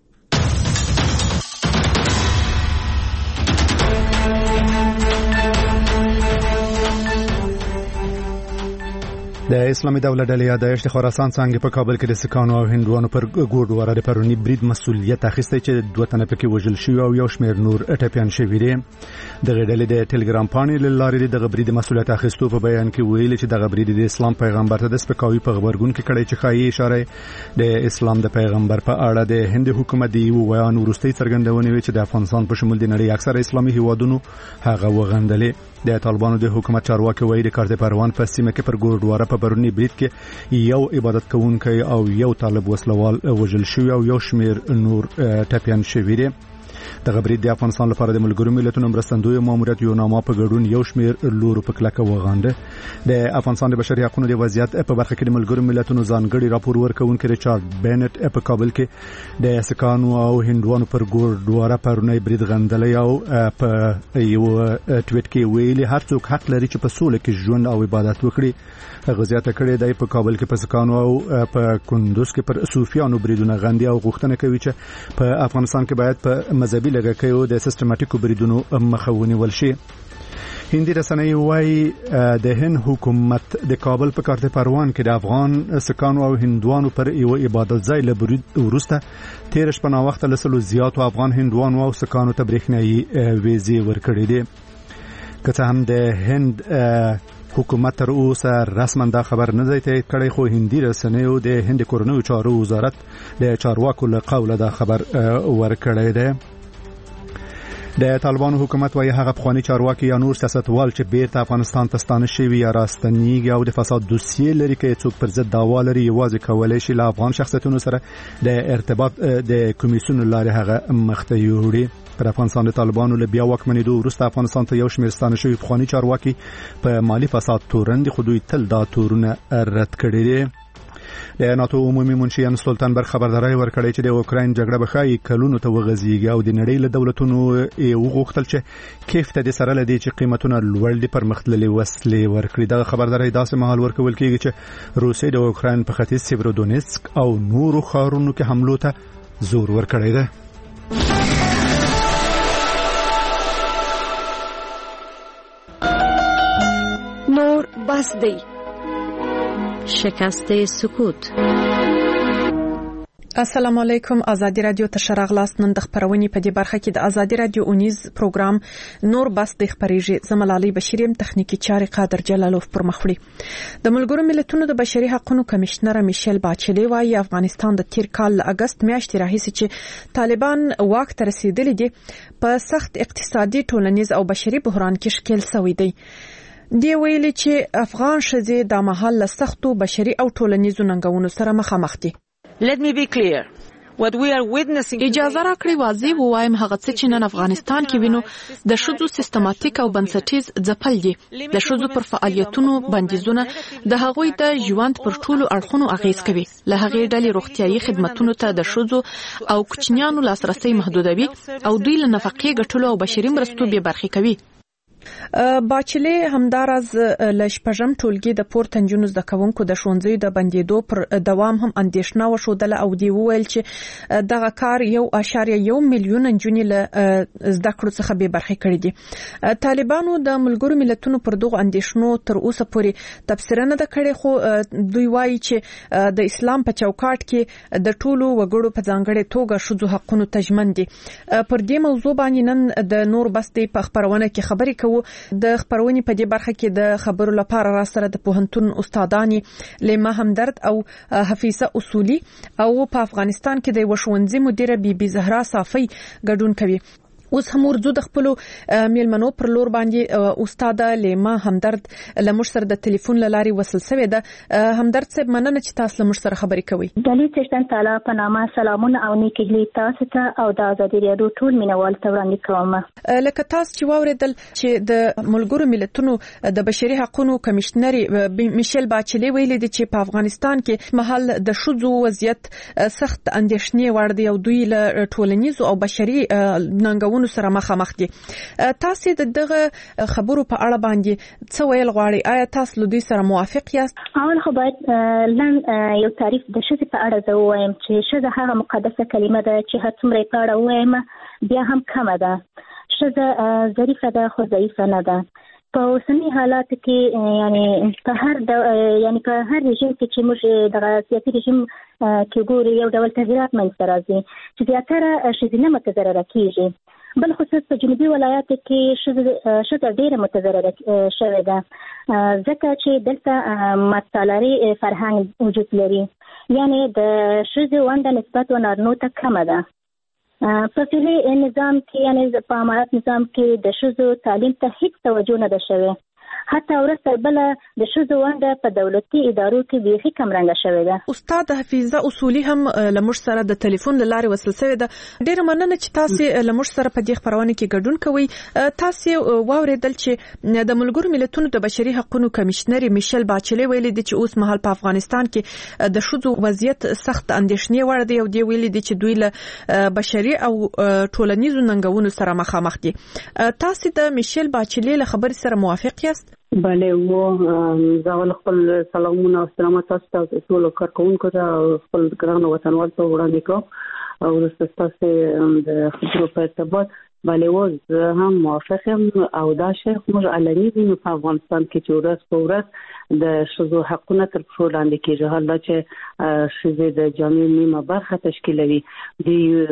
د اسلامي دولت ډلې یادښت خراسان څنګه په کابل کې د سکانو او هندوانو پر ګوډواره د پرونی برید مسؤلیت اخیستی چې 2 تنه پکې وژل شوي او یو شمېر نور ټپیان شوي دي. دغه ډلې د ټلګرام پاڼې له لارې د برید مسؤلیت اخیستو په بیان کې ویلي چې دغه برید د اسلام پیغمبر ته د سپکاوي په خبرګون کې کړی چې ښایي اشاره د اسلام د پیغمبر په اړه د هند حکومت دی ویان ورستۍ څرګندونه وی چې د افغانستان په شمول د نړۍ اکثره اسلامي هیوادونو هغه وغندلې. د طالبانو د حکومت چارواکي وایي د کارت پروان په سیمه کې پر ګوډواره په برونی برید کې یو عبادت کوونکی او یو طالب وسلوال وژل شوی او یو شمېر نور ټپیان شوي دي. دغه برید د افغانستان لپاره د ملګرو ملتونو مرستندوی ماموریت یو نامه په ګډون یو شمېر لورو په کلکه وغانده. د افغانستان د بشري حقوقو د وضعیت په برخه کې د ملګرو ملتونو ځانګړي راپور ورکوونکی ریچارډ بینټ په کابل کې د سکانو او هندوانو پر ګوډواره پرونی برید غندلې او په یو ټویټ کې ویلي هر څوک حق لري چې په سوله کې ژوند او عبادت وکړي. غزیاته کړې دی په کابل کې په سکانو او په کندوز کې پر صوفیانو بریدونه غندي او غوښتنه کوي چې په افغانستان کې باید په مذهبي لږکیو د سیستماتیکو بریدونو مخه ونیول شي. هندي رسنۍ وايي د هند حکومت د کابل په کارت پروان کې د افغان سکانو او هندوانو پر یو عبادت ځای له برید وروسته 13 شپه نا وخت له سلو زیاتو افغان هندوانو او سکانو ته برېښنايي ویزې ورکړې دي. که څه هم د هند حکومت تر اوسه رسما دا خبر نه دی تایید کړی خو هندي رسنیو د هند کورنیو چارو وزارت د چارواکو له قوله دا خبر ورکړی دی. د طالبانو حکومت وايي هغه پخوانی چارواکي یا نور سیاستوال چې بیرته افغانستان ته ستانه شوي یا راستنیږي او د فساد دوسیې لري کې څوک پر ضد دعوا لري یوازې کولای شي له افغان شخصیتونو سره د ارتباط د کمیسیون لارې هغه مخته یوړي. پر افغانستان د طالبانو له بیا واکمنېدو وروسته افغانستان ته یو شمېر ستانه شوي پخوانی چارواکي په مالی فساد تورن دي خو دوی تل دا تورونه رد کړي دي. د ناتو عمومي منشي یان سلطانبرګ خبرداري ورکړی چې د اوکراین جګړه به ښایي کلونو ته وغځيږي او د نړۍ له دولتونو یې وغوښتل چې کیف ته د سره لدی چې قیمتونه لوړ دي پرمختللي وسلې ورکړي. دا خبرداري داسې مهال ورکول کیږي چې روسیې د اوکراین په ختیځ سیورودونیسک او نورو ښارونو کې حملو ته زور ورکړی دی. نور بس دی شکست سکوت. السلام علیکم. آزادی رادیو ته شراغلاست. نن د خبرونې په دې برخه کې د آزادی رادیو اونیز پروګرام نور بس د خبرېږي. زملالي بشیریم تخنیکی چاري قادر جلالوف پر مخوړي. د ملګرو ملتونو د بشري حقوقو کمشنر میشل باچلی وايي افغانستان د تیر کال اگست میاشتې راهیسې چې طالبان واک ته رسیدلي دي په سخت اقتصادي ټولنیز او بشري بحران کې ښکېل شوی دی. دی ویلي چې افغان ښځې د مهال له سختو بشري او ټولنیزو ننګونو سره مخامخ دي. Let me be clear. What we are witnessing اجازه راکړئ واضح ووایم هغه څه چې نن افغانستان کې وینو د ښځو سیستماتیک او بنسټیز ځپل دي. د ښځو پر فعالیتونو بندیزونه د هغوی د ژوند پر ټولو اړخونو اغیز کوي. له هغې ډلې روغتیايي خدماتو ته د ښځو او کوچنیانو لاسرسي محدودوي او دوی له نفقې ګټلو او بشري مرستو بې برخې کوي. باچلې همدارز لشپږم ټولګي د پورته نجونو زده کوونکو د ښوونځي د بندیدو پر دوام هم اندېښنه وښودله او دی وویل چې دغه کار 1.1 میلیون نجونې له زده کړو څخه بې برخې کړي دي. طالبانو د ملګرو ملتونو پر دغه اندېښنو تر اوسه پورې تفسیر نه ده کړې، خو دوی وایي چې د اسلام په چوکاټ کې د ټولو وګړو په ځانګړې توګه ښځو حقونو ته ژمن دي. پر دې موضوع باندې نن د نور بس دی په خبرونه کې خبرې کوو. د خبرونې په دې برخه کې د خبرو لپاره را سره د پوهنتون استادانې لیما همدرد او حفیظه اصولي او په افغانستان کې د ښوونځي مدیره بي زهرا صافي ګډون کوي. اوس هم ورځو د خپل میلمنو پر لور باندې استاد لیما همدرد لمر سره د ټلیفون لاري وصل شوی ده. همدرد صاحب مننه چې تاسو لمر سره خبرې کوي. د لیکشن تعالی په نامه سلامونه او نیکي تاسو ته او د آزادي رادیو ټول مینوال ته وړاندې کوم. لکه تاسو چې واوریدل چې د ملګرو ملتونو د بشري حقوقو کمشنري میشل باچلې ویلي دي چې په افغانستان کې محل د شذو وضعیت سخت اندېښنې وړ دی او دوی له ټولنیزو او بشري ننګونو سره مخامخ دي. تاسو دغه خبرو په اړه باندې څه ویل غواړئ؟ آیا تاسو له دوی سره موافق یاست؟ اول خو باید لن یو تعریف د شذ په اړه زه وایم چې شذ هغه مقدسه کلمه ده چې هر څومره په اړه وایم بیا هم کمه ده. شذ ظریفه ده خو ضعیفه نه ده. په اوسني حالات کې یعنی په هر رژیم کې چې موږ د سیاسي رژیم کې ګورو یو ډول تغیرات منځته راځي چې زیاتره ښځینه متضرره کیږي. بل خصوص په جنوبي ولایاتو کې ښځه ډیره متضرره شوې ده ځکه چې دلته مطالعي فرهنګ وجود لري، یعنی د ښځې ونډه نسبت نارینوو ته کمه ده. په فعلي نظام کې یعنی په امارات نظام کې د ښځو تعلیم ته هیڅ توجه نه ده شوې. حتی ورسره بل د ښځو ونډه په دولتي ادارو کې بیخي کمرنګه شوې ده. استاد حفیظه اصولي هم لمر سره د ټلیفون لاري وصل شوی ده. ډیره مننه چې تاسو لمر سره په دې خبرونه کې ګډون کوئ. تاسو واوریدل چې د ملګرو ملتونو د بشري حقوقو کمشنري میشل باچلې ویلي دي چې اوس مهال په افغانستان کې د ښځو وضعیت سخت اندېښنې وړ دی او دی ویلي دي چې دوی له بشري او ټولنیزو ننګونو سره مخامخ دي. تاسو د میشل باچلې له خبرې سره موافق یاست؟ بله زه خپل سلامونه او سلامات تاسو ته ټول کارکونکو ته خپل ګران وطنوال ته وړاندې کوم او تاسو د خبرو په ارتباط بله زه هم موافق یم او دا شی موږ علني وینو په افغانستان کې چې ورځ په ورځ د ښځو حقونه تر پښو لاندې کېږي. حالا چې ښځې د جامعې نیمه برخه تشکیلوي دوی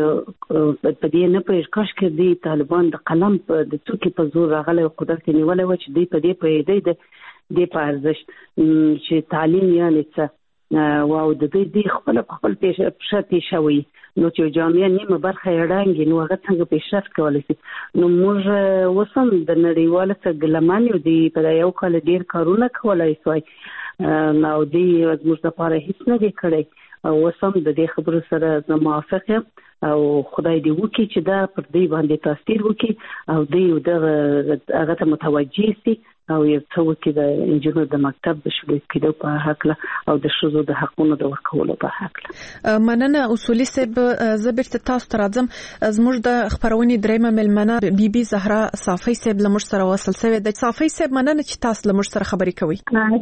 په دې نه پوهېږي کاشکې دوی طالبان د قلم د څوکې په زور راغلی او قدرت یې نیولی وه چې دوی په دې پوهېدی دې په ارزښت چې تعلیم یعنې څه او د دوی خپل پښه تېشوي نو چې جامعه نیمه برخه یې ړنګي نو هغه څنګه پیشرفت کولی شي. نو موږ اوس هم د نړیوالو څخه ګیلمن یو دوی په یو کال ډېر کارونه کولی سوای او دوی زموږ دپاره هېڅ نه دي کړی. اوس هم د دې خبرو سره زه موافق یم او خدای دې وکړي چې دا پر دوی باندې تاثیر وکړي او دوی هغه ته متوجه سي او یو څه وکړي د انجینر د مکتب د شروع کېدو په هکله او د ښځو د حقونو د ورکولو په هکله. مننه اصولي صاحب. زه بیرته تاسو ته راځم. زموږ د خبرونې دریمه میلمنه بي زهرا صافي صاحب له موږ سره وصل شوې ده. صافي صاحب مننه چې تاسو له موږ سره خبرې کوئ.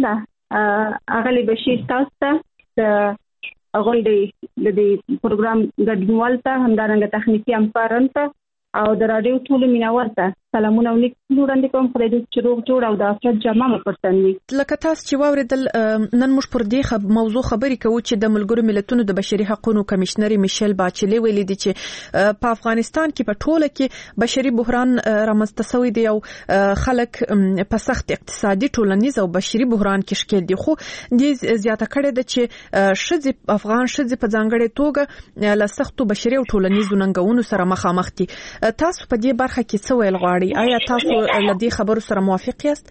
سلامونه اغلی بشیر تاسو ته غونډې د دې پروګرام ګډونوال ته همدارنګه تخنیکی همکاران ته او د رادیو ټولو مینوال ته سلامونه او نیک وړاندې کوم. خدای دې چې روغ جوړ او د عافیت جامه مو پرتن وي. لکه تاسو چې واوریدل نن موږ پر دې موضوع خبرې کوو چې د ملګرو ملتونو د بشري حقوقو کمشنري میشل باچلې ویلي دي چې په افغانستان کې په ټوله کې بشري بحران رامنځته شوی دی او خلک په سخت اقتصادي ټولنیز او بشري بحران کې ښکېل دي. خو دې زیاته کړې ده چې افغان ښځې په ځانګړې توګه له سختو بشري او ټولنیزو ننګونو سره مخامخ دي. تاسو په دې برخه کې څه ویل غواړئ؟ آیا تاسو له دې خبرو سره موافق یاست؟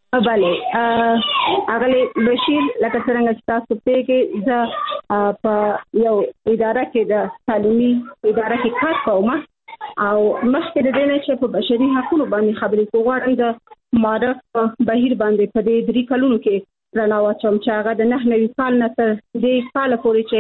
بله اغلی بشیر لکه څنګه چې تاسو پیږئ زه په یو اداره کې د تعلیمي اداره کې کار کوم او مخکې د دې نه چې په بشري حقوقو باندې خبرې کوم غواړم د معرف بهیر باندې په دې 3 کلونو کې رڼا واچوم چې هغه د 9 کال نه تر دې کال پورې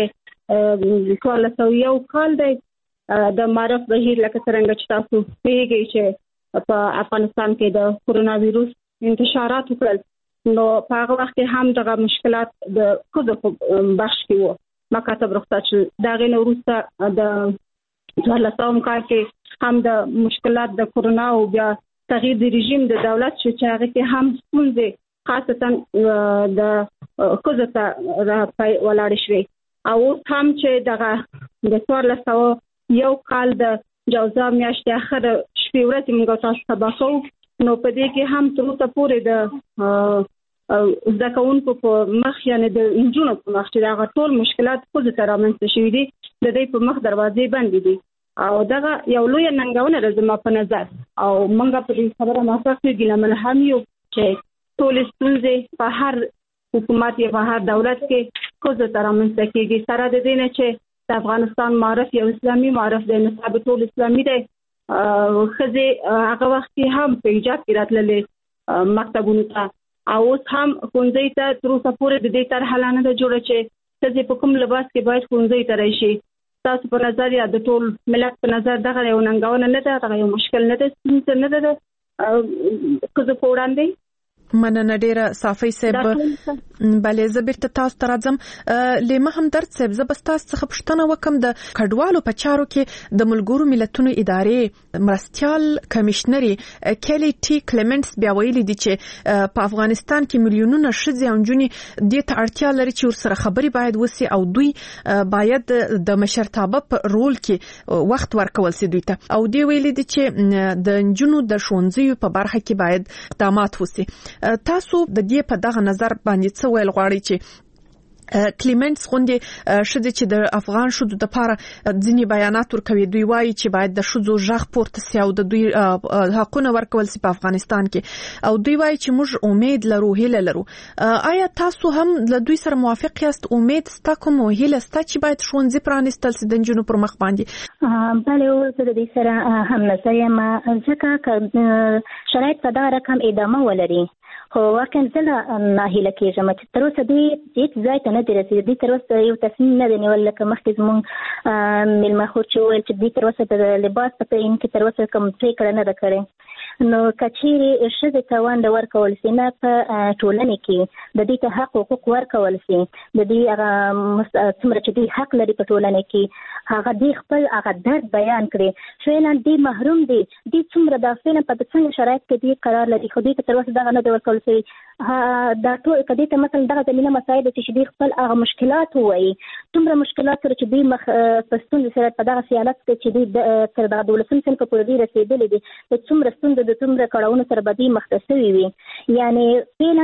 چې 1401 کال دی د معرف بهیر لکه څنګه چې تاسو پیږئ چې په افغانستان کې د کورونا وایروس انتشارات وکړل نو په هغه وخت کې هم دغه مشکلات د کوزو بخش کې وو مکاتب رخصت شول دا غي نو وروسته د 14 کال کې هم د مشکلات د کورونا او بیا تغییر د رژیم د دولت چې هغه کې هم څنګه خاصتا د کوزو ته ولاړ شوی او هم چې دغه د 1400 یو کال د جوزا میاشتې اخر شپې ورځې موږ تاسو ته باسو نو په دې کې هم تر اوسه پورې د ځکهونکو په مخ یعنی د انجونو په مخ چې دا ټول مشکلات خو د ترامنځ شوي دي د دې په مخ دروازې بندې دي او دغه یو لوی ننګونه راځم په نظر او موږ په دې خبره موافق یو ګلمن هم یو چې ټول ستونزې په هر حکومت یا په هر دولت کې خو د ترامنځ کېږي سره د دې نه چې د افغانستان معرف یو اسلامي معرف دی نصاب ټول اسلامي دی خزه هغه وخت هم په ایجاد کې راتللې مکتبونو ته او هم ښوونځي ته تر اوسه پورې د دې طرح نه ده جوړه چې خزه په کوم لباس کې باید ښوونځي ته راشي تاسو په نظر یا د ټول ملت په نظر دغه یو ننګونه نه ده دغه یو مشکل نه ده څه نه ده خزه په وړاندې مننه ډیره صافی صاحب بلې زبرته تاسو ته راځم لمه هم درد صاحب زبستاس څخه پښتنه وکم د کډوالو په چارو کې د ملګرو ملتونو ادارې مرستيال کمشنري کلی ټي کلیمنټس بیا ویلي دي چې په افغانستان کې میلیونونه ښځې او نجونې د ته اړتیا لري چې ورسره خبري باید وسی او دوی باید د مشرتابه په رول کې وخت ورکول سي دوی ته او دی ویلي دي چې د نجونو د ښوونځیو په برخه کې باید اقدامات وسی تاسو د دې په دغه نظر باندې څه ویل غواړئ چې کلیمنټس غونډه شته چې د افغان شودو د لپاره ځینی بیانات ورکوي دوی وایي چې باید د شودو ژغ پورته سي او د دوی حقونه ورکول سي په افغانستان کې او دوی وایي چې موږ امید لرو هیله لرو آیا تاسو هم له دوی سره موافق یاست امید ستا کوم هیله ستا چې باید ښوونځي پرانیستل سي د جنونو پر مخ باندې بله زه د دې سره هم نظر یم ځکه شرایط په دغه رقم ادامه ولري خو واقعا زه ناهیله کېږم چې تر اوسه دې هیڅ ځای ته نه دی رسېدلی تر اوسه یو تصمیم نه دی نیول لکه مخکې زموږ میلمه خور چې وویل چې دوی تر اوسه د لباس په تعین کې تر اوسه کوم پرېکړه نه ده کړې نو که چیرې ښځې ته ونډه ورکول سي نه په ټولنې کې د دوی ته حق حقوق ورکول سي د دوی هغه څومره چې دوی حق لري په ټولنه کې هغه دوی خپل هغه درد بیان کړي فعلا دوی محروم دي دوی څومره دا فعلا په څنګه شرایط کې دوی قرار لري خو دوی ته تر اوسه دغه نه دی ورکول سي دا ټول کدی ته مثلا دغه زمينه مسایل چې دوی خپل هغه مشکلات وایي څومره مشکلات سره چې دوی مخ پستون سره په دغه سیالت کې چې دوی تر دغه دولتي سن په پوره رسیدلې دي د څومره ستوند د څومره کړهونو سره بدی مختصوي وي یعنی فعلا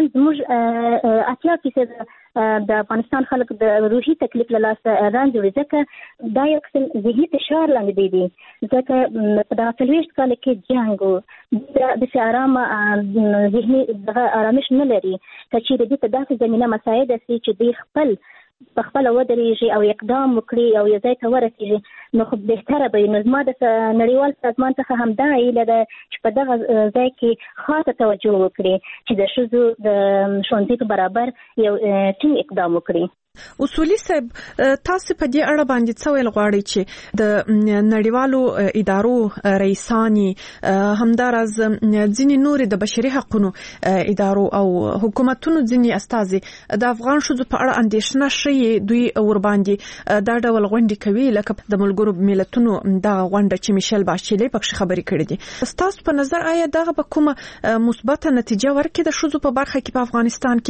موږ اتیا کې د افغانستان خلک د روحي تکلیف له لاسه رانځي ځکه دا یو قسم ذهني فشار لاندې دي ځکه په دغه 40 کال کې جنګ د آرامه ذهني دغه آرامش نه لري چې د دې په داسې زمينه مساعد سي چې دوی خپل ودرېږي او اقدام وکړي او یو ځای ته ورسېږي نو خو بهتره به نو زما د نړیوال سازمان څخه هم دا هیله ده چې په دغه ځای کې خاصه توجه وکړي چې د ښځو د ښوونځي په برابر یو ټینګ اقدام وکړي اصولي صاحب تاسو په دې اړه باندې څه ویل غواړئ چې د نړیوالو ادارو رئیسانی همدارز ځینې نور د بشري حقوقو ادارو او حکومتونو ځینې استازي د افغان شذو په اړه اندېښنه شي دوی ور باندې دا ډول غونډې کوي لکه د ملګرو ملتونو دا غونډه چې میشل باشیلې پکې خبرې کړې دي تاسو په نظر آیا دغه به کومه مثبته نتیجه ورکړي د شذو په برخه کې په افغانستان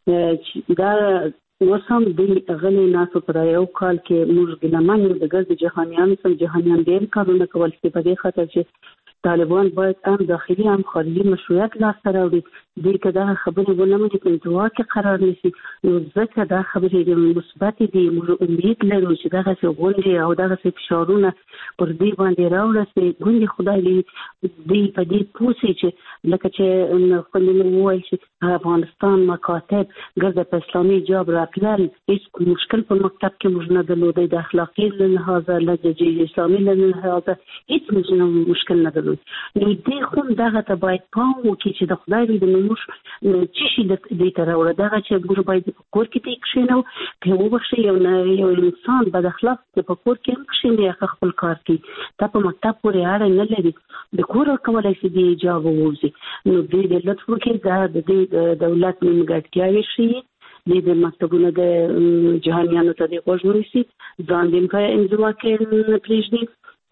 کې دا وسم د غلي ناسو پر یو کال کې موږ ګلمان د ګرځ جهانيان سم جهانيان ډېر کارونه کول چې په دې خاطر چې طالبان باید هم داخلي هم خارجي مشروعیت لاسته راوړي دې کدا خبرې ولنه چې په انتوا کې قرار نشي نو ځکه دا خبرې مثبت دي موږ امید لرو چې دا څه غونډې او دا څه فشارونه پر دې باندې راوړي ګوندې خدای دې په دې پوسي چې لکه چې خپل وایي چې افغانستان مکاتب ګرځي په اسلامي جاب راتلل هیڅ مشکل په مکتب کې موږ نه درلودي د اخلاقي لحاظه لږه اسلامي لحاظه هیڅ مشکل نه درلود نو دې خو دغه ته باید پام وکړي چې د خدای دې موږ چې شي دې ته راوړه دغه چې موږ باید په کور کې ته کښینو په وبښي یو انسان بد اخلاق په کور کې هم کښیني هغه خپل کار کوي دا په مکتب پورې اړه نه لري د کور کولای شي د اجازه ووزي نو دې لطف وکړي دا د دولت نیمګړتیاوې شي د مکتبونو د جهانیانو ته د غوږ ونیسي ځان دې په انزوا کې پرېږدي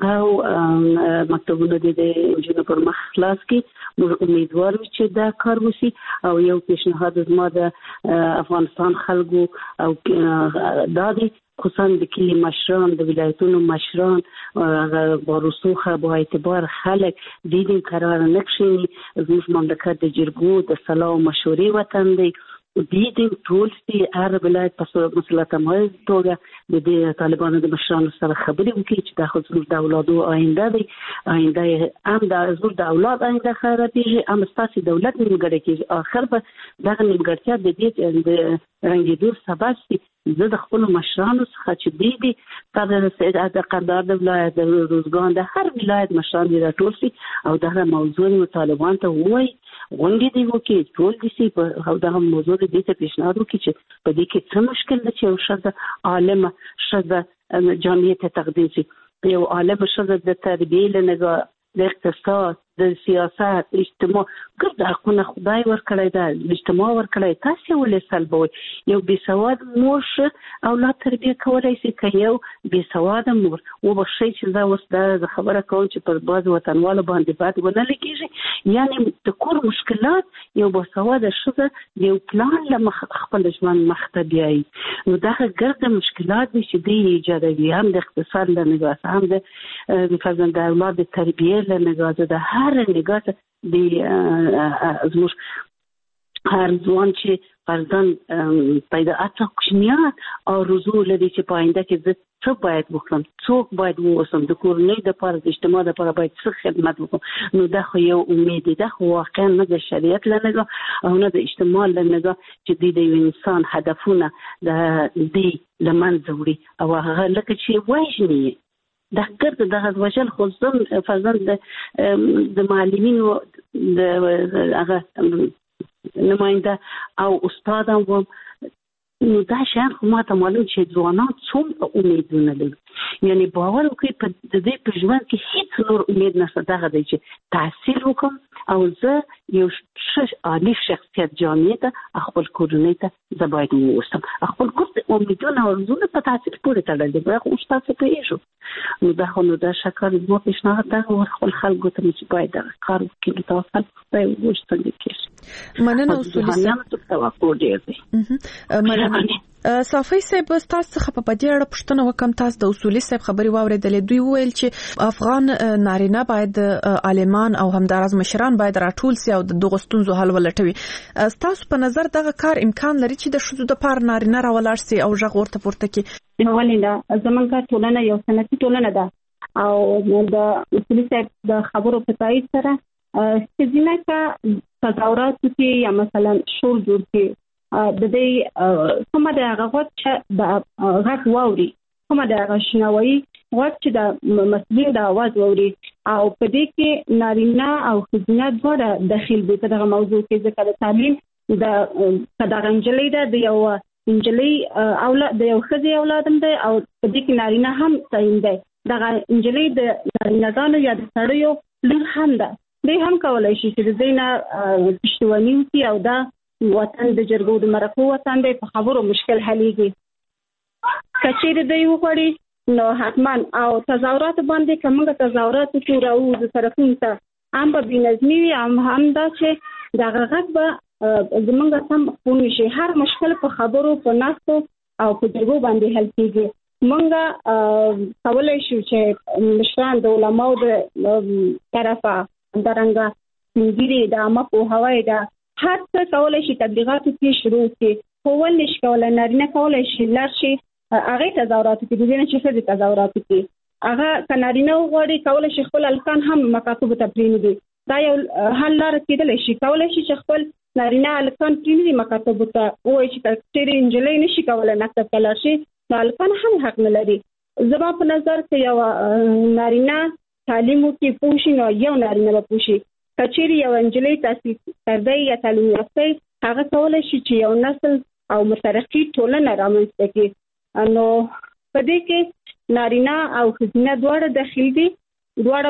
او مکتبونو د انجینر پر مخ خلاص کې موږ امیدوار یو چې دا کار وشي او یو پیشنهاد زما د افغانستان خلکو او دادی خصوصا د کلی مشران د ولایتونو مشران باروسوخه با اعتبار خلک دیدیم قرار نکشي زموږ مملکت د جرګو د صلاح او مشورې وطن دی دیدیم ټول سي هر ولایت په مسلطه توګه د طالبانو د مشرانو سره خبرې وکړي چې دا خو زموږ د اولادو آینده دی آینده هم د زموږ د اولاد آینده خرابېږي هم ستاسو دولت نیمګړی کېږي آخر به دغه نیمګړتیا د دې د رنګېدو سبب شي زه د خپل مشرانو څخه چې دی د قندهار د ولایت د روزګان د هر ولایت مشران دي راټول شي او دغه موضوع طالبان ته وایي غونډې دی وکړي ټول دي چې په دغه موضوع دې ته پیشنهاد وکړي چې په دې کې څه مشکل ده چې یو ښځه عالمه ښځه جامعې ته تقدیم شي یو عالمه ښځه د تربیې له نګاه د اقتصاد د سیاست اجتماع ګرد حقونه خدای ورکړی دا اجتماع ورکړی تاسو ولې سلبوي یو بېسواد مور اولاد تربیه کولای شي که یو بېسواده مور وبښئ چې زه اوس دا خبره کوم چې پر بعض وطنوالو باندې بد ونه لګېږي یعنی د کور مشکلات یو بېسواده ښځه د یو پلان له مخه خپل ژوند مخته بیایي نو دغه ګرد مشکلات دي چې دوی ایجادوي هم د اقتصاد له نګاه هم د فرزند اولاد د تربیې له نګاه د هر نگاه د زموږ هر ځوان چې فرزند پیدا اته کوچنیان او رجوع لري چې په آینده کې زه څه باید وکړم څوک باید ووسم د کورنۍ لپاره د اجتماع لپاره باید څه خدمت وکړم نو دا خو یو امید دی دا خو واقعا نه د شریعت له نګاه او نه د اجتماع له نګاه چې د یو انسان هدفونه د دې له منځه وړي او هغه لکه چې وژني دا ګرد دغه وجل خو زم فرزند د معلمینو د هغه نماینده او استاد هم نو دا شان خو ماته معلوم چې ځوانان څومره امیدونه لري یعنی باور وکړي په دې په ژوند کې هیڅ نور امید نشته دغه دی چې تحصیل وکړم او زه یو عالی شخصیت جامعې ته خپل کورنۍ ته زه باید ووسم خپل کور امیدونه او ارزوونه په تحصیل پورې تړلي دي خو موږ تاسو پوهېږو نو دا خو نو دا شکر زما پیشنهاد ده خپل خلکو ته چې باید دغه کار وکړي تاسو خدای وګوري څنګه کېږي مننه اصولي صاحب توقع ډېر دی مننه صافي صاحب تاسو څخه په دې اړه پوښتنه وکم تاسو د اصولي صاحب خبري واوریدلې دوی ویل چې افغان نارینه باید عالمان او همدارز مشران باید راټول سي او د دغه ستونزو حل ولټوي تاسو په نظر دغه کار امکان لري چې د شذو د پار نارینه راولاړ سي او ژغ ورته پورته کی ولیندا زمونږه ټولنه یو سنتي ټولنه ده او د اصولي صاحب د خبرو په تایید سره چې ځینې کا تظاهرات کې یا مثلا شور جوړ کې د دې کومه د هغه چې د غږ واوري کومه د هغه شنوي وخت چې د مسلمان د आवाज واوري او په دې کې نارینه او ښځینه دواړه داخل دي په دغه موضوع کې ځکه د تعلیم د کډاغنجلې د یو انجلي اولاد د یو ښځې اولادم دی او په دې کې نارینه هم تعین دی دغه انجلي د نارینه‌ګانو یا د سړیو لور هم ده دوی هم کولای شي چې د دینه پښتوني وي او دا وطن د جرګو د مرکو وطن دی په خبرو مشکل حلېږي کچېره دی وغوړي نو حتما او تظاهرات باندې کومه تظاهرات چې راو د طرفونو ته هم به بنظمي وي هم دا چې د غږ به زمونږ سم خون شي هر مشکل په خبرو په ناستو او په جرګو باندې حل کیږي مونږه کولای شو چې مشران د علماو د طرفه درنګه انګری د عامه په هوای دا هر څه کولای شي تبلیغات کې شروع کړي خو ول نشي کولای نارینه کولای شي لارشي هغه تظاهرات کې د دې چې څه تظاهرات کې هغه کنارینه وغوړي کولای شي خپل الکان هم مکاتب ته پرېږدي دا یو حل لار کېدلی شي کولای شي چې خپل نارینه الکان پرېږدي مکاتب ته وایي چې کچېرې انجلۍ نشي کولای مکتب ته لاړ شي نو الکان هم حق نه لري زما په نظر کې یو نارینه تعلیم کې پوښي نو یو نارینه به پوښي. کچېری یو انجلۍ تحصیل کرده یا تعلیم یافته هغه کولای شي چې یو نسل او مترقي ټولنه رامنځته کړي. نو په دې کې نارینه او ښځینه دواړه داخل دي. دواړه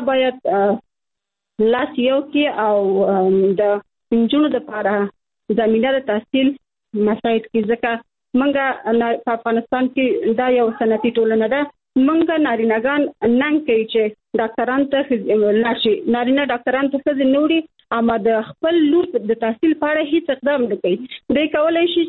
باید لاس یو کې او د نجونو لپاره زمينه د تحصیل مساعد کې ځکه منګه په افغانستان کې دا یو صنعتي ټولنه ده. منګه نارینه‌ګان نن کوي چې ډاکټران ته لاشي نارینه ډاکټران ته څه نوري اما د خپل لور د تحصیل په اړه هیڅ اقدام نه کوي. دوی کولای شي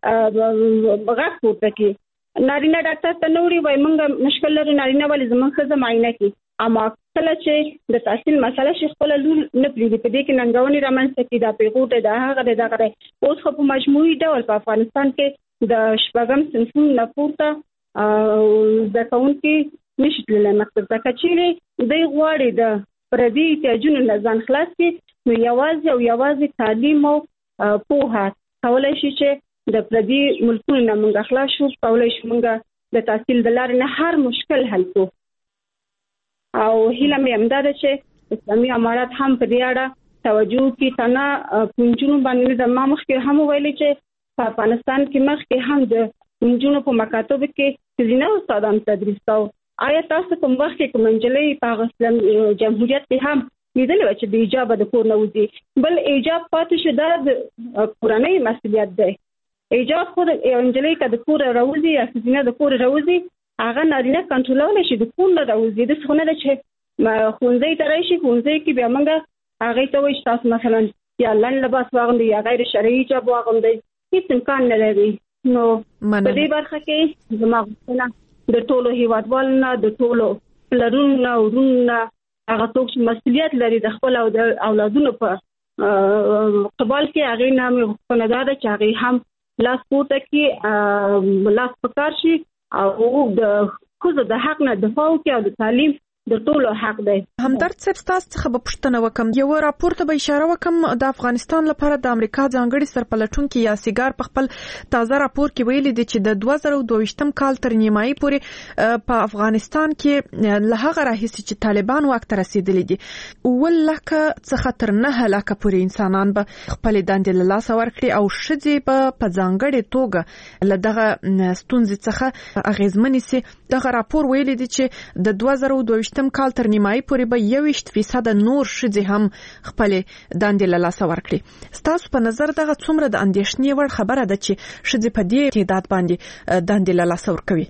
چې غږ پورته کړي. نارینه ډاکټر ته نوري وای منګه مشکل لري نارینه ولې زموږ ښځه معاینه کوي اما کله چې د تحصیل مسله شي خپل لور نه پریږدي. په دې کې ننګونې رامنځته کړي دا پیغور د هغه د هغه اوس خو په مجموعي ډول په افغانستان کې د شپږم صنفونو نه پورته د کوونکي نشي تللی مکتب ته. کچېرې دوی غواړي د پردي احتیاجونو نه ځان خلاص کړي نو یوازې تعلیم او پوهه کولای شي چې د پردي ملکونو نه موږ خلاص شو. کولای شو موږ د تحصیل د لارې نه هر مشکل حل کړو. او هیله مې همدا ده چې اسلامي امارات هم په دې اړه توجه کوي. تنه پنځونو باندې د ما مخکې هم ویلي چې په افغانستان کې مخکې هم د نجونو په مکاتب کې ځینې استادان تدریس کاوه. آیا تاسو کوم وخت کې کوم نجلۍ په اسلام جمهوریت کې هم لیدلې و چې د ایجاب د کور نه وځي؟ بل ایجاب پاتې شو دا د کورنۍ مسؤلیت دی. ایجاب خو د نجلۍ که د کور راوځي یا ځینې د کور راوځي هغه نارینه کنټرولولی شي د کور نه راوځي. د څه نه ده چې ښوونځي ته راشي ښوونځي کې بیا موږ هغې ته وایي چې تاسو مثلا یا لنډ لباس واغوندئ یا غیر شرعي حجاب واغوندئ. هیڅ امکان نه لري. نو په دې برخه کې زما غوښتنه د ټولو هیوادوالو نه د ټولو پلرونو نه ورونو نه هغه څوک چې مسؤلیت لري د خپل او د اولادونو په قبال کې هغې نه مې غوښتنه دا ده چې هغې هم لاس پورته کړي لاس په کار شي او د ښځو د حق نه دفاع وکړي او د تعلیم د ټولو حق دی. همدرد صاحب تاسو څخه به پوښتنه وکم یو راپور ته به اشاره وکم د افغانستان لپاره د امریکا ځانګړي سرپلټونکي یا سیګار په خپل تازه راپور کې ویلي دي چې د 2022م کال تر نیمایي پورې په افغانستان کې له هغه راهیسې چې طالبان واک ته رسیدلي دي 7 لکه څخه تر 9 لکه پورې انسانان به خپل دندې له لاسه ورکړي او ښځې به په ځانګړي توګه له دغه ستونزې څخه اغېزمنې سي. دغه راپور ویلي دي چې د 2022 کال تر نیمایي پورې به 21% نور ښځې هم خپل دندې له لاسه ورکړي. ستاسو په نظر دغه څومره د اندېښنې وړ خبره ده چې ښځې په دې تعداد باندې دندې له لاسه ورکوي؟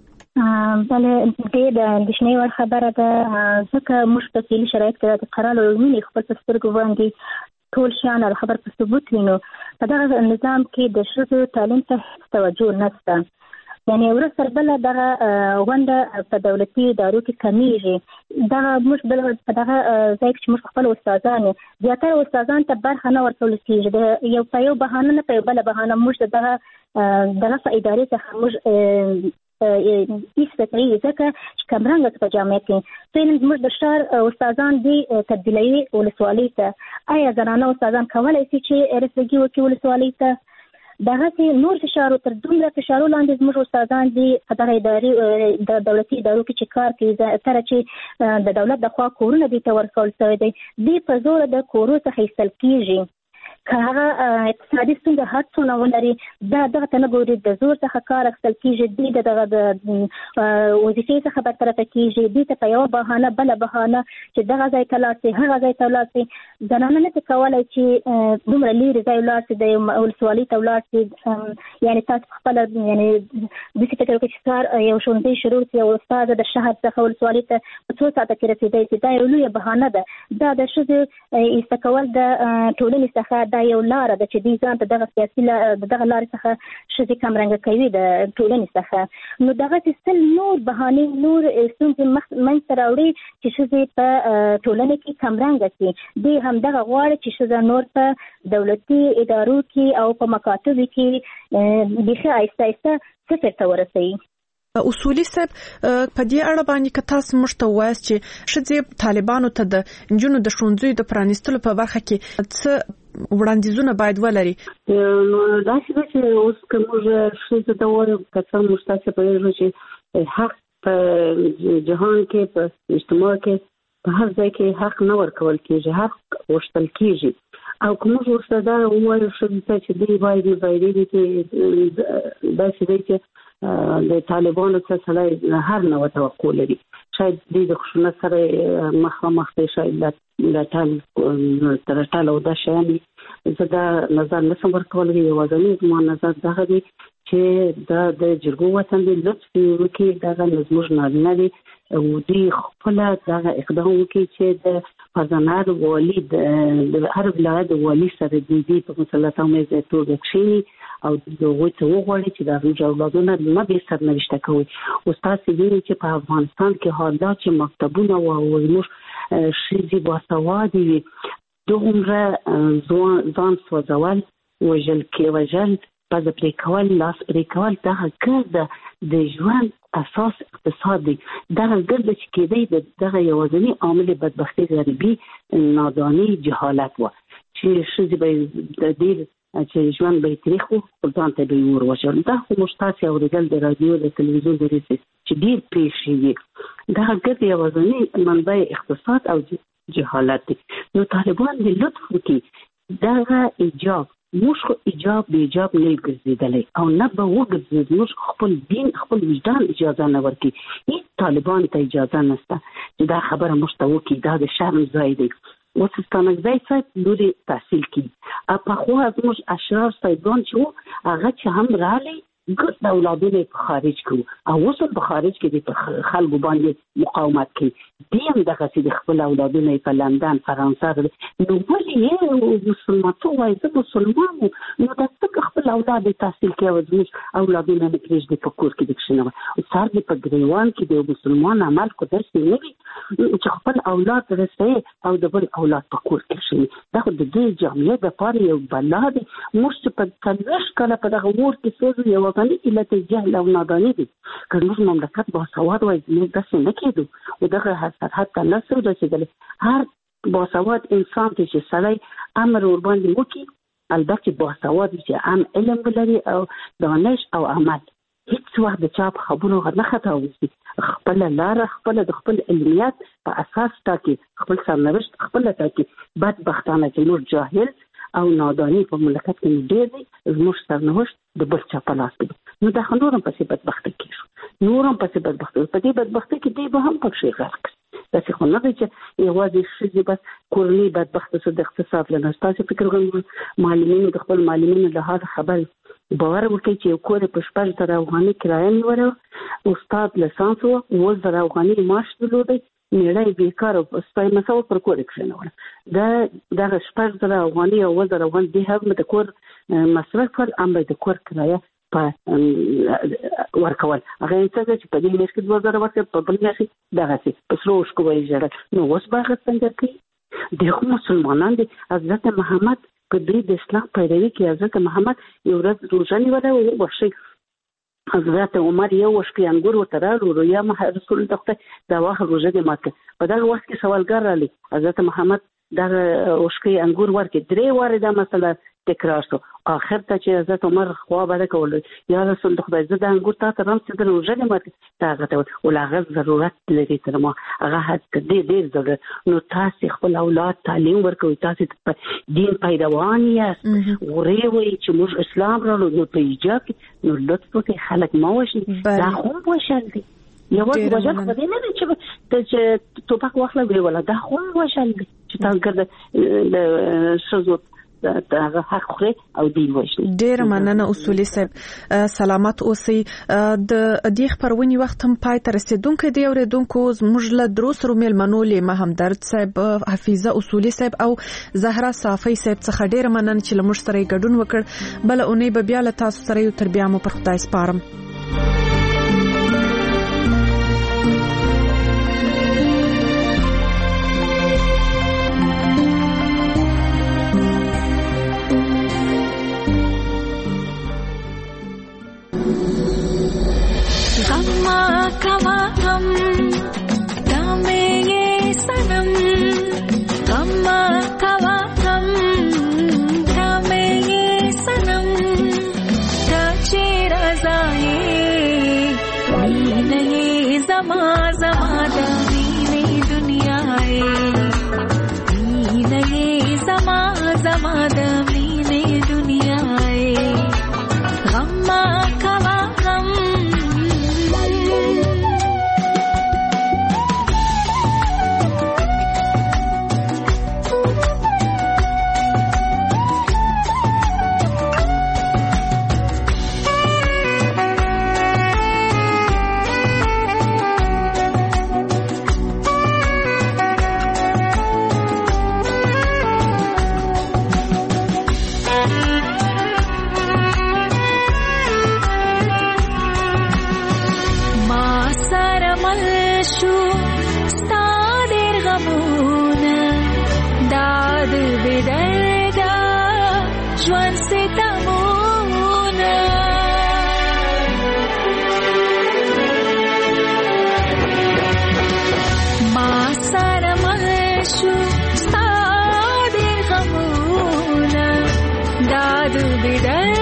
بله دې د اندېښنې وړ خبره ده ځکه موږ په فعلي شرایط کې د قرار ویني خپل په سترګو باندې ټول شیان د خبر په ثبوت وینو. په دغه نظام کې د ښځو تعلیم ته توجه نشته. یعنی ورسره بل دغه ونده په دولتي ادارو کې کمیږي. دغه موږ بل په دغه ځای کې موږ خپل استادان زیاتره استادان ته برخه نه ورکول کېږي. یو په یو بهانه نه په بل بهانه موږ دغه په ادارې څخه موږ ایستري ځکه چې کمرنګ په جامعه کې فعلا موږ د شهر استادان دي تبدیلوي ولسوالۍ ته. آیا زنانه استادان کولای شي چې رسېږي وکړي ولسوالۍ ته؟ دغه چې نور فشار تر دومره فشارو لاندې زموږ استادان دي په دغه ادارې د دولتي ادارو کې چې کار کوي تر چې د دولت د خوا کورونه دي ته ورکول شوی دی دی په زور د کورو څخه ایستل کېږي. که هغه اقتصادي ستونزه هر څونه ولري دغه ته نه ګوري د زور څخه کار اخیستل کېږي. دوی دغه د وظیفې څخه برطرفه کېږي. دوی ته په یوه بهانه بله بهانه چې دغه ځای ته لاړ شي هغه ځای ته ولاړ شي. زنانه نشي کولی چې دومره لرې ځای ولاړ شي د ولسوالۍ ته ولاړ شي. یعنې تاسو خپله یعنې داسې فکر وکړئ چې سهار یو ښوونځی شروع شي او استاد د شهر څخه ولسوالۍ ته په څو ساعته کې رسېدی شي. دا یو لویه بهانه ده. دا د ښځې ایسته کول د ټولنې څخه دا یو لاره ده چې دوی ځان ته دغه سیاسي دغه لارې څخه ښځې کمرنګه کوي د ټولنې څخه. نو دغسې سل نور بهانې نور ستونزې منځته راوړي چې ښځې په ټولنه کې کمرنګه شي. دوی همدغه غواړي چې ښځه نور په دولتي ادارو کې او په مکاتبو کې بیخي آهسته آهسته صفر ته ورسوي. اصولي صاحب په دې اړه باندې که تاسو موږ ته ووایاست چې ښځې طالبانو ته د نجونو د ښوونځیو د پرانیستلو په برخه کې څه وړاندیزونه باید ولري؟ نو داسې ده چې اوس که موږ ښځو ته ووایو که څه موږ تاسې پوهېږو چې حق په جهان کې په اجتماع کې په هر ځای کې حق نه ورکول کېږي، حق غوښتل کېږي. او کوم ورسره دا وایو چې دی وایي چې داسې دی چې د طالبانو څخه سړی هر نوع توقع لري، شاید د خشونت سره مخامخ دی، شاید د ټال او دا شیان زه دا نظر نشم ورکولی. یوازینی زما نظر دغه دی چې دا د جرګو وطن دی، لطف وکړي دغه زموږ نارینه دی او دوی خپله دغه اقدام وکړي چې د فرزانه د والي د هر ولایت د والي سره دوی په مسلطه میزه توګه کښېني او د هغوی څه وغواړي چې د هغوی اولادونه نه بې سرنوشته کوي. اوس تاسې وینئ چې په افغانستان کې حالات چې مکتبونه او زموږ ښځې باسوادې وي، دومره ځان سوځول، وژل، پزه پرې کول، لاس پرې کول، دغه ګرده د ژوند اساس اقتصاد دی. دغه ګرده چې کېدی دغه یوازینی عامل بدبختي، غریبي، ناداني، جهالت و چې ښځې به د ډېر چې ژوند به یې تریخ و، خپل ځان ته به یې اور واچول. دا خو موږ تاسې اورېدل د راډیو د تلویزیون د ریسې چې ډېر پېښ شوي. دغه ګرد یوازینی منبع اقتصاد او جهالت دی. نو طالبان د لطف وکړي دغه ایجاب، موږ خو ایجاب به ایجاب نه ګرځېدلی او نه به وګرځېد، موږ خپل دین خپل وجدان اجازه نه ورکړي، هېڅ طالبان ته اجازه نشته چې دا خبره موږ ته وکړي. دا د شرم ځای دی. اوس ستانکزی صاحب لورې تحصیل کړي، پخوا زموږ اشرار صاحبان چې وو هغه چې هم راغلی ګرد اولادونه یې په خارج کړو او اوس هم په خارج کې د خلکو باندې مقاومت کوي. دی هم دغسې د خپل اولادونه یې په لندن، فرانسه. نو ولې یې مسلمانتوب وایي زه مسلمان یم، نو دا څنګه خپل اولاد یې تحصیل کوي او زموږ اولادونه نه پرېږدي په کور کې د کښېنوي. سر دې په ګریوان کې د یو مسلمان عمل خو داسې نه وي چې خپل اولاد رسوي او د بل اولاد په کور کې کښېنوي. دا خو د دې جامعې دپاره یو بلا دی. موږ چې په 40 کاله په دغه اور کې سوځو، یو علت جهل او نادانی دي. که موږ مملکت باسواد وای موږ داسې نه کېدو او دغه سرحد ته نه سو رسېدلی. هر باسواد انسان چې سړی امر ورباندې وکړي، البته باسواد چې هم علم ولري او دانش او عمل، هیڅ وخت د چا په خبرو نه خطا وځي، خپله لاره خپله د خپل علمیت په اساس ټاکي، خپل سرنوشت خپله ټاکي. بدبختانه چې موږ جاهل او نادانی په مملکت کې ډېر دی، زموږ سرنوشت د بل چا په لاس کې. نو دا خو نور هم پسې بدبخته کېږو، نور هم پسې بدبخته. په دې بدبختۍ کې دی به هم پکښې غرق کړي. داسې خو نه دی چې یوازې ښځې بس کورنۍ بدبخته شو د اقتصاد له لاسه. تاسې فکر کوئ معلمینو د خپل معلمینو له حاله خبر باور وکړئ چې یو کور په 6,000 افغانۍ کرایه نیوله، استاد لیسانس و، 10,000 افغانۍ معاش درلودی، میړه بیکار او سپی مساو پر کور کښېنوله. دغه 6,000 افغانۍ او 10,000 افغانۍ دې هم د کور مصرف کړل، هم به د کور کرایه په ورکول. هغه څنګه چې په دې میاشت کې 2,000 ورکړي، په بل میاشت کې دغسې په سرو اوښکو به یې ژړل. نو اوس به هغه څنګه کوي؟ دوی خو مسلمانان دي. حضرت محمد که دوی د اسلام پیروي کوي، حضرت محمد یو ورځ روژه نیوله او وبښئ حضرت عمر یو وشکې انګور ورته راوړو، یا رسول الله خدای دا واخه روژه دې مات کړه. په دغه وخت کې سوالګر راغلی، حضرت محمد دغه وشکې انګور ورکړي. 3 وارې دا مسله تکرار شو. آخر ته چې حضرت عمر خوا بده کول، یا رسول الله خدای زه د انګور تا ته رم چې د روژه دې مات کړه. دا هغه ته ول هغه ضرورت لري تر ما هغه حد ډېر ضرورت. نو تاسې خپل اولاد تعلیم ورکوئ، تاسې دین پیروان یاست، غورې وایي چې موږ اسلام راوړو، نو په ایجاب کې نو لطف وکړئ خلک مه وژنئ. دا خو هم وژل دی. یوازې وژل خو دې نه دی چې توپک واخله ویې وله، دا خو هم وژل دی چې تاسو ګرده د ښځو هغه حق خوري او دی وژني. ډېره مننه اصولي صاحب، سلامت اوسئ. د دې خبرونې وخت هم پای ته رسیدونکی دی. اوریدونکو زموږ له درو سرو میلمنو لیما همدرد صاحب، حفیظه اصولي صاحب او زهرا صافی صاحب څخه ډېره مننه چې له موږ سره یې ګډون وکړ. بله اونۍ به بیا له تاسو سره یو، تر بیا مو پر خدای سپارم. تمونه ما سره مشو ساده غمونه دادو بدل